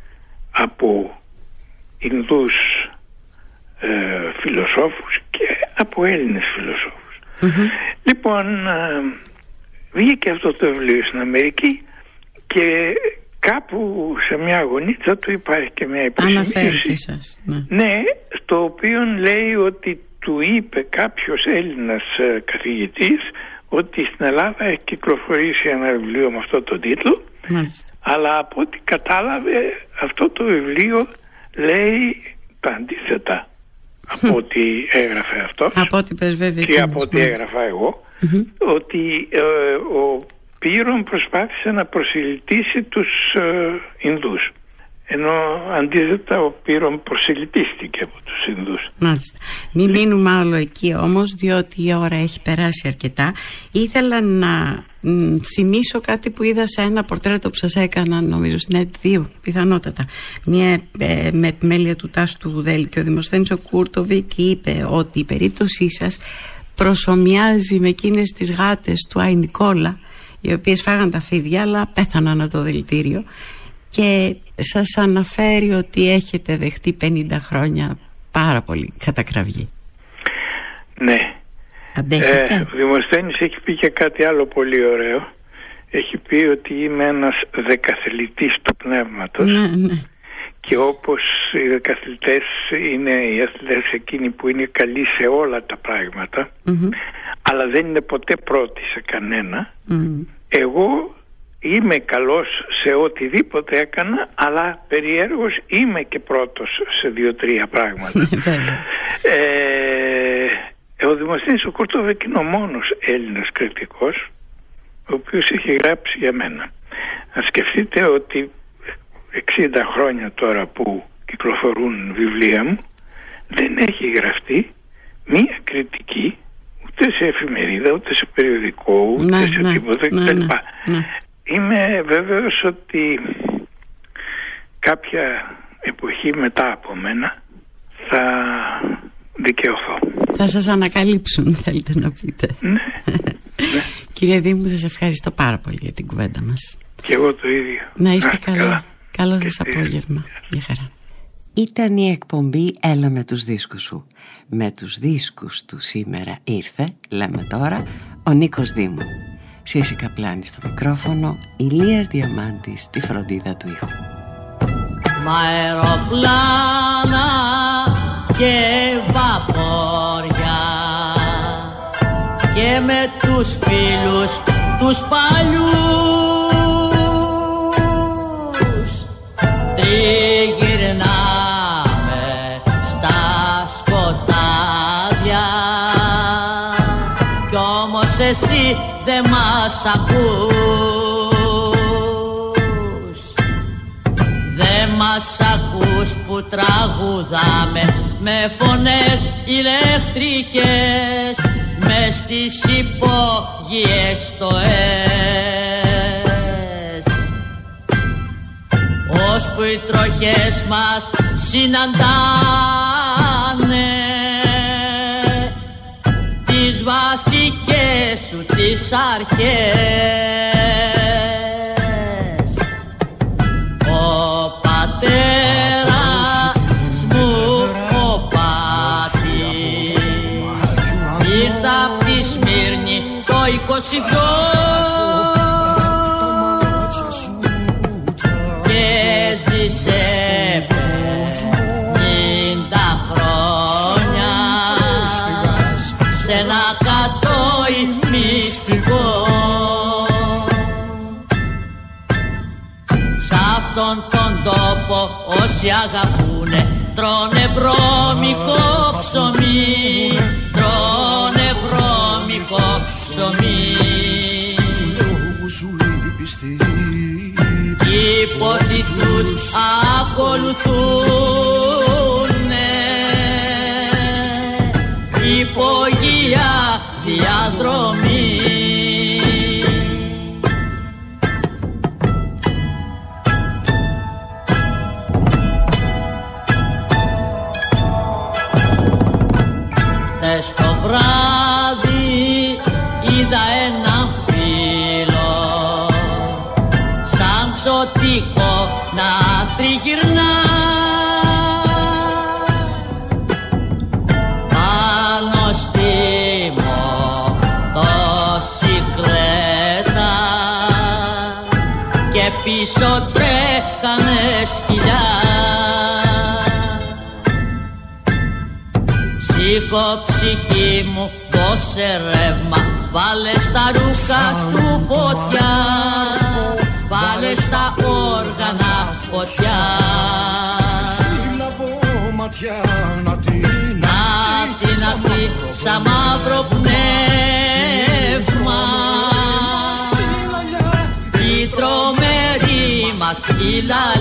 από Ινδούς ε, φιλοσόφους και από Έλληνες φιλοσόφους. Mm-hmm. Λοιπόν, ε, βγήκε αυτό το βιβλίο στην Αμερική και κάπου σε μια γωνίτσα του υπάρχει και μια υποσημείωση, σας, ναι. ναι, στο οποίο λέει ότι του είπε κάποιος Έλληνας ε, καθηγητής ότι στην Ελλάδα έχει κυκλοφορήσει ένα βιβλίο με αυτό το τίτλο. Μάλιστα. Αλλά από ό,τι κατάλαβε αυτό το βιβλίο λέει τα αντίθετα από ό,τι έγραφε αυτός από ό,τι πρεσβεύει και από ό,τι έγραφα εγώ mm-hmm. ότι ε, ο Πύρον προσπάθησε να προσιλητήσει τους ε, Ινδούς, ενώ αντίθετα ο Πύρον προσιλητίστηκε από τους Ινδούς. Μάλιστα. Μην μείνουμε άλλο εκεί όμως, διότι η ώρα έχει περάσει αρκετά. Ήθελα να μ, θυμίσω κάτι που είδα σε ένα πορτρέτο που σας έκανα, νομίζω στην ΕΤ δύο πιθανότατα, μια ε, με επιμέλεια του Τάσου του Γουδέλη, και ο Δημοσθένης ο Κούρτοβικ είπε ότι η περίπτωσή σας προσομοιάζει με εκείνες τις γάτες του Άι Νικόλα, οι οποίες φάγαν τα φίδια αλλά πέθαναν από το δηλητήριο, και σας αναφέρει ότι έχετε δεχτεί πενήντα χρόνια πάρα πολύ κατακραυγή. Ναι. Αντέχετε? Ε, ο Δημοσθένης έχει πει και κάτι άλλο πολύ ωραίο. Έχει πει ότι είμαι ένας δεκαθλητής του πνεύματος. Ναι, ναι. Και όπως οι δεκαθλητές είναι οι αθλητές εκείνοι που είναι καλοί σε όλα τα πράγματα mm-hmm. αλλά δεν είναι ποτέ πρώτοι σε κανένα, mm-hmm. εγώ είμαι καλός σε οτιδήποτε έκανα, αλλά περιέργως είμαι και πρώτος σε δύο-τρία πράγματα. ε, ο Δημοσθένης ο Κούρτοβικ είναι ο μόνος Έλληνας κριτικός ο οποίος έχει γράψει για μένα. Να σκεφτείτε ότι εξήντα χρόνια τώρα που κυκλοφορούν βιβλία μου δεν έχει γραφτεί μία κριτική ούτε σε εφημερίδα, ούτε σε περιοδικό, ούτε ναι, σε ναι, τίποτα ναι, κτλ. Ναι, ναι. Είμαι βέβαιος ότι κάποια εποχή μετά από μένα θα δικαιωθώ. Θα σας ανακαλύψουν, θέλετε να πείτε. Ναι, ναι. Κύριε Δήμου, σας ευχαριστώ πάρα πολύ για την κουβέντα μας. Και εγώ το ίδιο. Να είστε καλά. καλά. Καλό σας απόγευμα. Γεια χαρά. Ήταν η εκπομπή «Έλα με τους δίσκους σου». Με τους δίσκους του σήμερα ήρθε, λέμε τώρα, ο Νίκος Δήμου. Σύση Καπλάνη στο μικρόφωνο, Ηλίας Διαμάντης στη φροντίδα του ήχου. Μ' αεροπλάνα και βαπόρια και με τους φίλους τους παλιούς τριγυρνάμε στα σκοτάδια κι όμως εσύ δε μας ακούς, δε μας ακούς που τραγουδάμε με φωνές ηλεκτρικές μες στις υπόγειες στοές, ώσπου οι τροχές μας συναντάνε τις βασικές σου τις αρχές. Ο πατέρας μου ο Πάτης ήρθα απ' τη Σμύρνη το είκοσι δυο και ζήσε πενήντα χρόνια σε ένα κατόι μυστικό. Σ' αυτόν τον τόπο όσοι αγαπούνε τρώνε βρώμικο ψωμί, τρώνε βρώμικο ψωμί. Οι πόθοι τους ακολουθούνε υπογεία διαδρομή. Χτες το βράδυ είδα έναν φίλο σαν ξωτικό να τριγυρνά πάνω στη μοτοσικλέτα και πίσω τρέχανε σκυλιά. Σήκω ψυχή μου, δώσε ρεύμα, βάλε στα ρούχα σου φωτιά, βάλε στα όργανα φωτιά. Να την αχτεί σαν μαύρο πνεύμα η τρομερή μας η λαλιά.